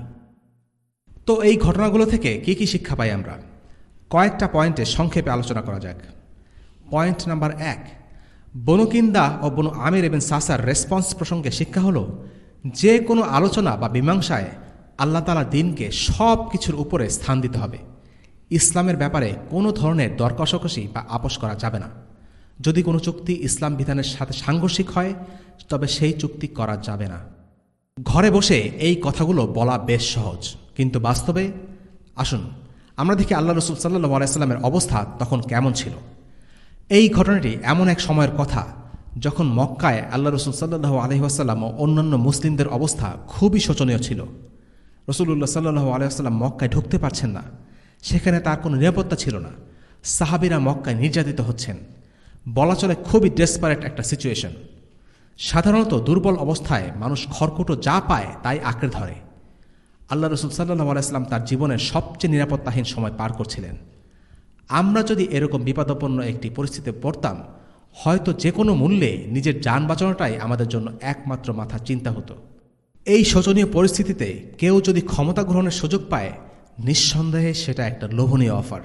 তো এই ঘটনাগুলো থেকে কি কি শিক্ষা পাই আমরা? কয়েকটা পয়েন্টে সংক্ষেপে আলোচনা করা যাক। পয়েন্ট নাম্বার 1, বনু কিন্দা ও বনু আমির ইবনে সাসার রেসপন্স প্রসঙ্গে শিক্ষা হলো, যে কোনো আলোচনা বা মীমাংসায় আল্লাহ তাআলার দ্বীনকে সব কিছুর উপরে স্থান দিতে হবে। ইসলামের ব্যাপারে কোনো ধরনের দর কষাকষি বা আপোষ করা যাবে না। যদি কোনো চুক্তি ইসলাম বিধানের সাথে সাংঘর্ষিক হয়, তবে সেই চুক্তি করা যাবে না। ঘরে বসে এই কথাগুলো বলা বেশ সহজ, কিন্তু বাস্তবে আসুন আমরা দেখি আল্লাহ রাসূল সাল্লাল্লাহু আলাইহি ওয়াসাল্লামের অবস্থা তখন কেমন ছিল। এই ঘটনাটি এমন এক সময়ের কথা যখন মক্কায় আল্লাহ রাসূল সাল্লাল্লাহু আলাইহি ওয়াসাল্লাম ও অন্যান্য মুসলিমদের অবস্থা খুবই শোচনীয় ছিল। রাসূলুল্লাহ সাল্লাল্লাহু আলাইহি ওয়াসাল্লাম মক্কায় ঢুকতে পারছেন না, সেখানে তার কোনো নিরাপত্তা ছিল না। সাহাবীরা মক্কায় নির্যাতিত হচ্ছেন, বলা চলে খুবই ডেসপারেট একটা সিচুয়েশন। সাধারণত দুর্বল অবস্থায় মানুষ খড়কুটো যা পায় তাই আঁকড়ে ধরে। আল্লাহ রাসূল সাল্লাল্লাহু আলাইহি ওয়াসাল্লাম তার জীবনের সবচেয়ে নিরাপত্তাহীন সময় পার করছিলেন। আমরা যদি এরকম বিপদাপন্ন একটি পরিস্থিতিতে পড়তাম, হয়তো যে কোনো মূল্যে নিজের যান বাঁচানোটাই আমাদের জন্য একমাত্র মাথার চিন্তা হতো। এই শোচনীয় পরিস্থিতিতে কেউ যদি ক্ষমতা গ্রহণের সুযোগ পায়, নিঃসন্দেহে সেটা একটা লোভনীয় অফার।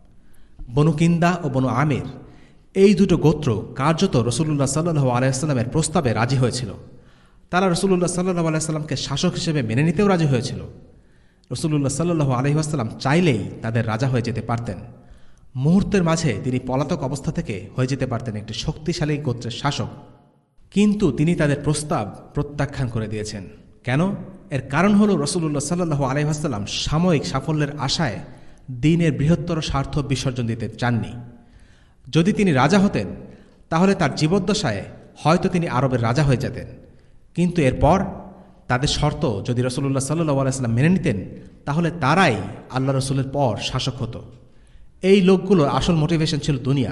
বনু কিন্দা ও বনু আমির এই দুটো গোত্র কার্যত রাসূলুল্লাহ সাল্লাল্লাহু আলাইহি ওয়াসাল্লামের প্রস্তাবে রাজি হয়েছিল। তারা রাসূলুল্লাহ সাল্লাল্লাহু আলাইহি ওয়াসাল্লামকে শাসক হিসেবে মেনে নিতেও রাজি হয়েছিল। রাসূলুল্লাহ সাল্লাল্লাহু আলাইহি ওয়াসাল্লাম চাইলেই তাদের রাজা হয়ে যেতে পারতেন। মুহূর্তের মাঝে তিনি পলাতক অবস্থা থেকে হয়ে যেতে পারতেন একটি শক্তিশালী গোত্রের শাসক, কিন্তু তিনি তাদের প্রস্তাব প্রত্যাখ্যান করে দিয়েছেন। কেন? এর কারণ হল রাসূলুল্লাহ সাল্লাল্লাহু আলাইহি ওয়াসাল্লাম সাময়িক সাফল্যের আশায় দ্বীনের বৃহত্তর স্বার্থ বিসর্জন দিতে চাননি। যদি তিনি রাজা হতেন, তাহলে তার জীবদ্দশায় হয়তো তিনি আরবের রাজা হয়ে যেতেন, কিন্তু এরপর তাদের শর্ত যদি রাসূলুল্লাহ সাল্লাল্লাহু আলাইহি ওয়াসাল্লাম মেনে নিতেন, তাহলে তারাই আল্লাহ রসুলের পর শাসক হতো। এই লোকগুলোর আসল মোটিভেশন ছিল দুনিয়া,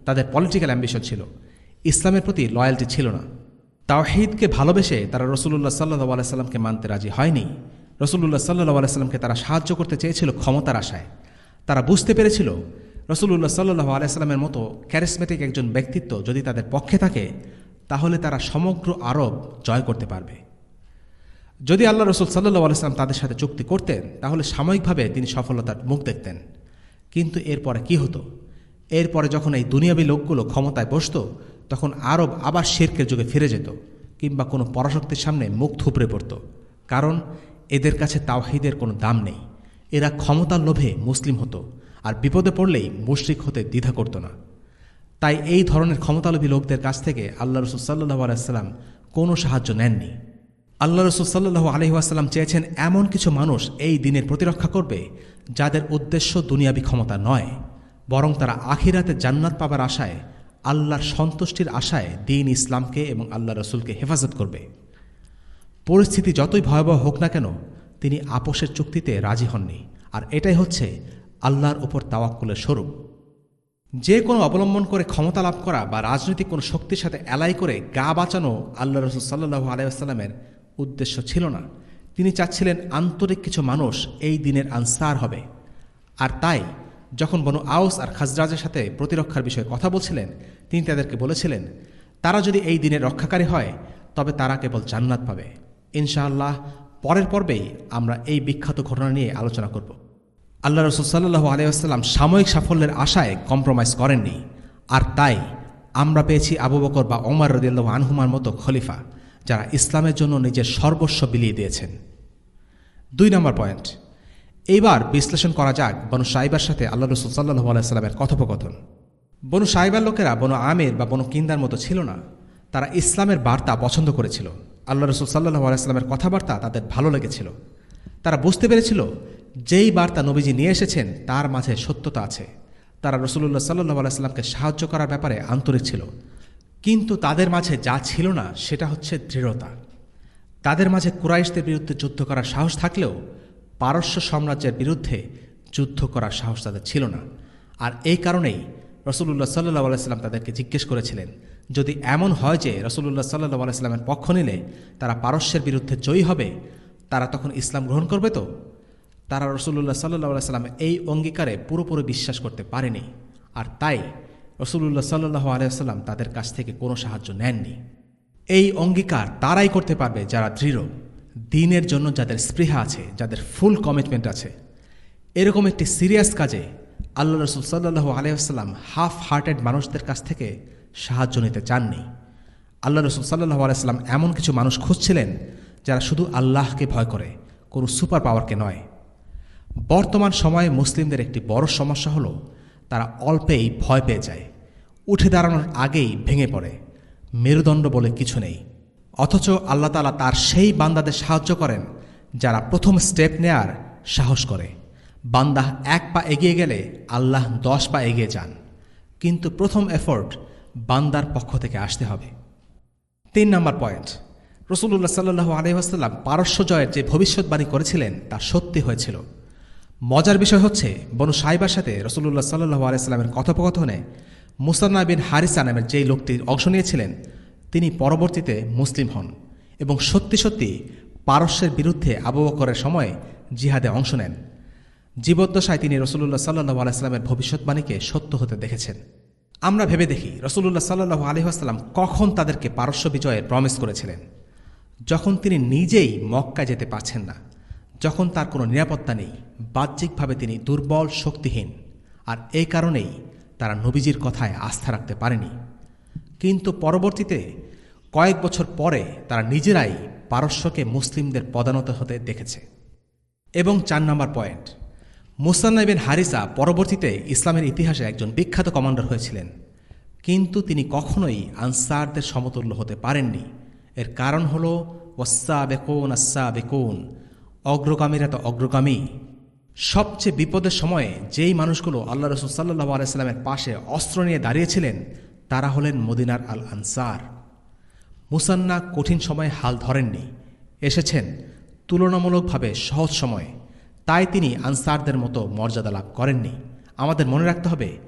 তাদের পলিটিক্যাল অ্যাম্বিশন ছিল, ইসলামের প্রতি লয়্যালটি ছিল না। তাওহীদকে ভালোবেসে তারা রাসূলুল্লাহ সাল্লাল্লাহু আলাইহি সাল্লামকে মানতে রাজি হয়নি। রাসূলুল্লাহ সাল্লাল্লাহু আলাইহি সাল্লামকে তারা সাহায্য করতে চেয়েছিল ক্ষমতার আশায়। তারা বুঝতে পেরেছিল রাসূলুল্লাহ সাল্লাল্লাহু আলাইহি সাল্লামের মতো ক্যারিসমেটিক একজন ব্যক্তিত্ব যদি তাদের পক্ষে থাকে তাহলে তারা সমগ্র আরব জয় করতে পারবে। যদি আল্লাহ রাসূল সাল্লাল্লাহু আলাইহি সাল্লাম তাদের সাথে চুক্তি করতেন তাহলে সাময়িকভাবে তিনি সফলতার মুখ দেখতেন। কিন্তু এরপরে কি হতো? এরপরে যখন এই দুনিয়াবী লোকগুলো ক্ষমতায় বসত তখন আরব আবার শিরকের যুগে ফিরে যেত কিংবা কোনো পরাশক্তির সামনে মুখ থুবড়ে পড়ত। কারণ এদের কাছে তাওহীদের কোনো দাম নেই। এরা ক্ষমতার লোভে মুসলিম হতো আর বিপদে পড়লেই মুশরিক হতে দ্বিধা করত না। তাই এই ধরনের ক্ষমতালোভী লোকদের কাছ থেকে আল্লাহ রাসূল সাল্লাল্লাহু আলাইহি ওয়াসাল্লাম কোনো সাহায্য নেননি। আল্লাহ রাসূল সাল্লাল্লাহু আলাইহি ওয়াসাল্লাম চেয়েছেন এমন কিছু মানুষ এই দিনের প্রতিরক্ষা করবে যাদের উদ্দেশ্য দুনিয়াবী ক্ষমতা নয়, বরং তারা আখিরাতে জান্নাত পাবার আশায়, আল্লাহর সন্তুষ্টির আশায় দ্বীন ইসলামকে এবং আল্লাহ রাসূলকে হেফাজত করবে। পরিস্থিতি যতই ভয়াবহ হোক না কেন তিনি আপোষের চুক্তিতে রাজি হননি। আর এটাই হচ্ছে আল্লাহর উপর তাওয়াক্কুলের স্বরূপ। যে কোনো অবলম্বন করে ক্ষমতা লাভ করা বা রাজনৈতিক কোনো শক্তির সাথে এলাই করে গা বাঁচানো আল্লাহ রাসূল সাল্লাল্লাহু আলাইহি ওয়াসাল্লামের উদ্দেশ্য ছিল না। তিনি চাচ্ছিলেন আন্তরিক কিছু মানুষ এই দিনের আনসার হবে। আর তাই যখন বনু আউস আর খাজরাজের সাথে প্রতিরক্ষার বিষয়ে কথা বলছিলেন তিনি তাদেরকে বলেছিলেন তারা যদি এই দিনের রক্ষাকারী হয় তবে তারা কেবল জান্নাত পাবে। ইনশাআল্লাহ পরের পর্বেই আমরা এই বিখ্যাত ঘটনা নিয়ে আলোচনা করব। আল্লাহ রাসূল সাল্লাল্লাহু আলাইহি ওয়াসাল্লাম সাময়িক সাফল্যের আশায় কম্প্রোমাইজ করেননি। আর তাই আমরা পেয়েছি আবু বকর বা ওমর রাদিয়াল্লাহু আনহুমার মতো খলিফা যারা ইসলামের জন্য নিজের সর্বস্ব বিলিয়ে দিয়েছেন। 2 নম্বর পয়েন্ট, এইবার বিশ্লেষণ করা যাক বনু সাইবার সাথে আল্লাহ রাসূল সাল্লাল্লাহু আলাইহি ওয়াসাল্লামের কথোপকথন। বনু সাইবার লোকেরা বনু আমির বা বনু কিন্দার মতো ছিল না। তারা ইসলামের বার্তা পছন্দ করেছিল। আল্লাহ রাসূল সাল্লাল্লাহু আলাইহি ওয়াসাল্লামের কথাবার্তা তাদের ভালো লেগেছিল। তারা বুঝতে পেরেছিল যেই বার্তা নবীজি নিয়ে এসেছেন তার মাঝে সত্যতা আছে। তারা রাসূলুল্লাহ সাল্লাল্লাহু আলাইহি ওয়াসাল্লামকে সাহায্য করার ব্যাপারে আন্তরিক ছিল। কিন্তু তাদের মাঝে যা ছিল না সেটা হচ্ছে দৃঢ়তা। তাদের মাঝে কুরাইশদের বিরুদ্ধে যুদ্ধ করার সাহস থাকলেও পারস্য সাম্রাজ্যের বিরুদ্ধে যুদ্ধ করার সাহস তাদের ছিল না। আর এই কারণেই রাসূলুল্লাহ সাল্লাল্লাহু আলাইহি ওয়াসাল্লাম তাদেরকে জিজ্ঞেস করেছিলেন যদি এমন হয় যে রাসূলুল্লাহ সাল্লাল্লাহু আলাইহি ওয়াসাল্লামের পক্ষ নিলে তারা পারস্যের বিরুদ্ধে জয়ী হবে তারা তখন ইসলাম গ্রহণ করবে তো? তারা রাসূলুল্লাহ সাল্লাল্লাহু আলাইহি ওয়াসাল্লামের এই অঙ্গীকারে পুরোপুরি বিশ্বাস করতে পারেনি। আর তাই রাসূলুল্লাহ সাল্লাল্লাহু আলাইহি ওয়াসাল্লাম তাদের কাছ থেকে কোনো সাহায্য নেননি। এই অঙ্গীকার তারাই করতে পারবে যারা দৃঢ়, দ্বীনের জন্য যাদের স্পৃহা আছে, যাদের ফুল কমিটমেন্ট আছে। এরকম একটি সিরিয়াস কাজে আল্লাহ রাসূল সাল্লাল্লাহু আলাইহি ওয়াসাল্লাম হাফ হার্টেড মানুষদের কাছ থেকে সাহায্য নিতে চাননি। আল্লাহ রাসূল সাল্লাল্লাহু আলাইহি ওয়াসাল্লাম এমন কিছু মানুষ খুঁজছিলেন যারা শুধু আল্লাহকে ভয় করে, কোনো সুপার পাওয়ারকে নয়। বর্তমান সময়ে মুসলিমদের একটি বড় সমস্যা হলো তারা অল্পেই ভয় পেয়ে যায়, উঠে দাঁড়ানোর আগেই ভেঙে পড়ে, মেরুদণ্ড বলে কিছু নেই। অথচ আল্লাহ তাআলা তার সেই বান্দাদের সাহায্য করেন যারা প্রথম স্টেপ নেয়ার সাহস করে। বান্দা 1 পা এগিয়ে গেলে আল্লাহ 10 পা এগিয়ে যান, কিন্তু প্রথম এফোর্ট বান্দার পক্ষ থেকে আসতে হবে। 3 নম্বর পয়েন্ট, রাসূলুল্লাহ সাল্লাল্লাহু আলাইহি ওয়াসাল্লাম পারস্য জয়ের যে ভবিষ্যৎবাণী করেছিলেন তা সত্যি হয়েছিল। মজার বিষয় হচ্ছে বনু সাইবার সাথে রাসূলুল্লাহ সাল্লাল্লাহু আলাইহি ওয়াসাল্লামের কথোপকথনে মুসান্না বিন হারিসা নামের যেই লোকটি অংশ নিয়েছিলেন তিনি পরবর্তীতে মুসলিম হন এবং সত্যি সত্যি পারস্যের বিরুদ্ধে আবু বকরের সময় জিহাদে অংশ নেন। জীবদ্দশায় তিনি রাসূলুল্লাহ সাল্লাল্লাহু আলাইহি ওয়াসাল্লামের ভবিষ্যৎবাণীকে সত্য হতে দেখেছেন। আমরা ভেবে দেখি রাসূলুল্লাহ সাল্লাল্লাহু আলাইহি ওয়াসাল্লাম কখন তাদেরকে পারস্য বিজয়ের প্রমিস করেছিলেন? যখন তিনি নিজেই মক্কায় যেতে পারছেন না, যখন তার কোনো নিরাপত্তা নেই, বাহ্যিকভাবে তিনি দুর্বল, শক্তিহীন। আর এই কারণেই তারা নবীজির কথায় আস্থা রাখতে পারেনি। কিন্তু পরবর্তীতে কয়েক বছর পরে তারা নিজেরাই পারস্যকে মুসলিমদের পদানত হতে দেখেছে। এবং 4 নম্বর পয়েন্ট, মুসান্না বিন হারিসা পরবর্তীতে ইসলামের ইতিহাসে একজন বিখ্যাত কমান্ডার হয়েছিলেন, কিন্তু তিনি কখনোই আনসারদের সমতুল্য হতে পারেননি। এর কারণ হল ওয়াসসাবিকুন আস-সাবিকুন, অগ্রগামীরা তো অগ্রগামী। সবচেয়ে বিপদের সময়ে যেই মানুষগুলো আল্লাহ রাসূল সাল্লাল্লাহু আলাইহি ওয়াসাল্লামের পাশে অস্ত্র নিয়ে দাঁড়িয়েছিলেন তারা হলেন মদিনার আল আনসার। মুসান্না কঠিন সময়ে হাল ধরেননি, এসেছেন তুলনামূলকভাবে সহজ সময়ে, তাই তিনি আনসারদের মতো মর্যাদা লাভ করেননি। আমাদের মনে রাখতে হবে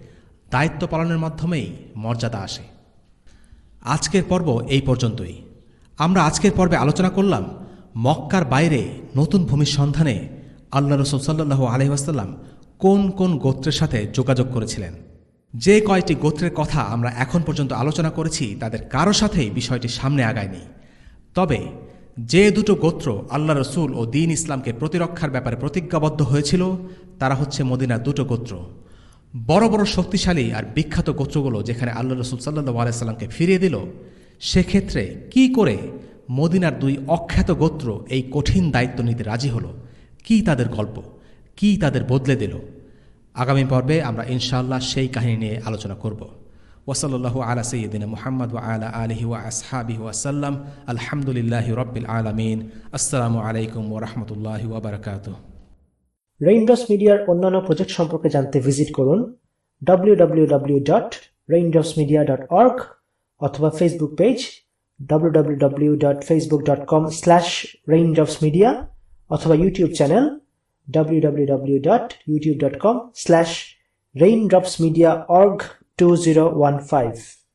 দায়িত্ব পালনের মাধ্যমেই মর্যাদা আসে। আজকের পর্ব এই পর্যন্তই। আমরা আজকের পর্বে আলোচনা করলাম মক্কার বাইরে নতুন ভূমির সন্ধানে আল্লাহ রাসূল সাল্লাল্লাহু আলাইহি ওয়াসাল্লাম কোন কোন গোত্রের সাথে যোগাযোগ করেছিলেন। যে কয়টি গোত্রের কথা আমরা এখন পর্যন্ত আলোচনা করেছি তাদের কারো সাথেই বিষয়টি সামনে আগায়নি। তবে যে দুটো গোত্র আল্লাহ রসুল ও দ্বীন ইসলামকে প্রতিরক্ষার ব্যাপারে প্রতিজ্ঞাবদ্ধ হয়েছিল তারা হচ্ছে মদিনার দুটো গোত্র। বড় বড় শক্তিশালী আর বিখ্যাত গোত্রগুলো যেখানে আল্লাহ রসুল সাল্লাল্লাহু আলাইহি সাল্লামকে ফিরিয়ে দিল, সেক্ষেত্রে কি করে মদিনার দুই অখ্যাত গোত্র এই কঠিন দায়িত্ব নিতে রাজি হলো, কি তাদের গল্প, কি তাদের বদলে দিল, আগামী পর্বে আমরা ইনশাআল্লাহ সেই কাহিনী নিয়ে আলোচনা করব। ওয়াসাল্লাল্লাহু আলা সাইয়্যিদিনা মুহাম্মদ ওয়া আলা আলিহি ওয়া আসহাবিহি ওয়া সাল্লাম। আলহামদুলিল্লাহি রাব্বিল আলামিন। আসসালামু আলাইকুম ওয়া রাহমাতুল্লাহি ওয়া বারাকাতুহু। রেইনড্রপস মিডিয়ার অন্যান্য প্রজেক্ট সম্পর্কে জানতে ভিজিট করুন www.raindropsmedia.org অথবা ফেসবুক পেজ www.facebook.com/raindropsmedia অথবা ইউটিউব চ্যানেল www.youtube.com/raindropsmediaorg2015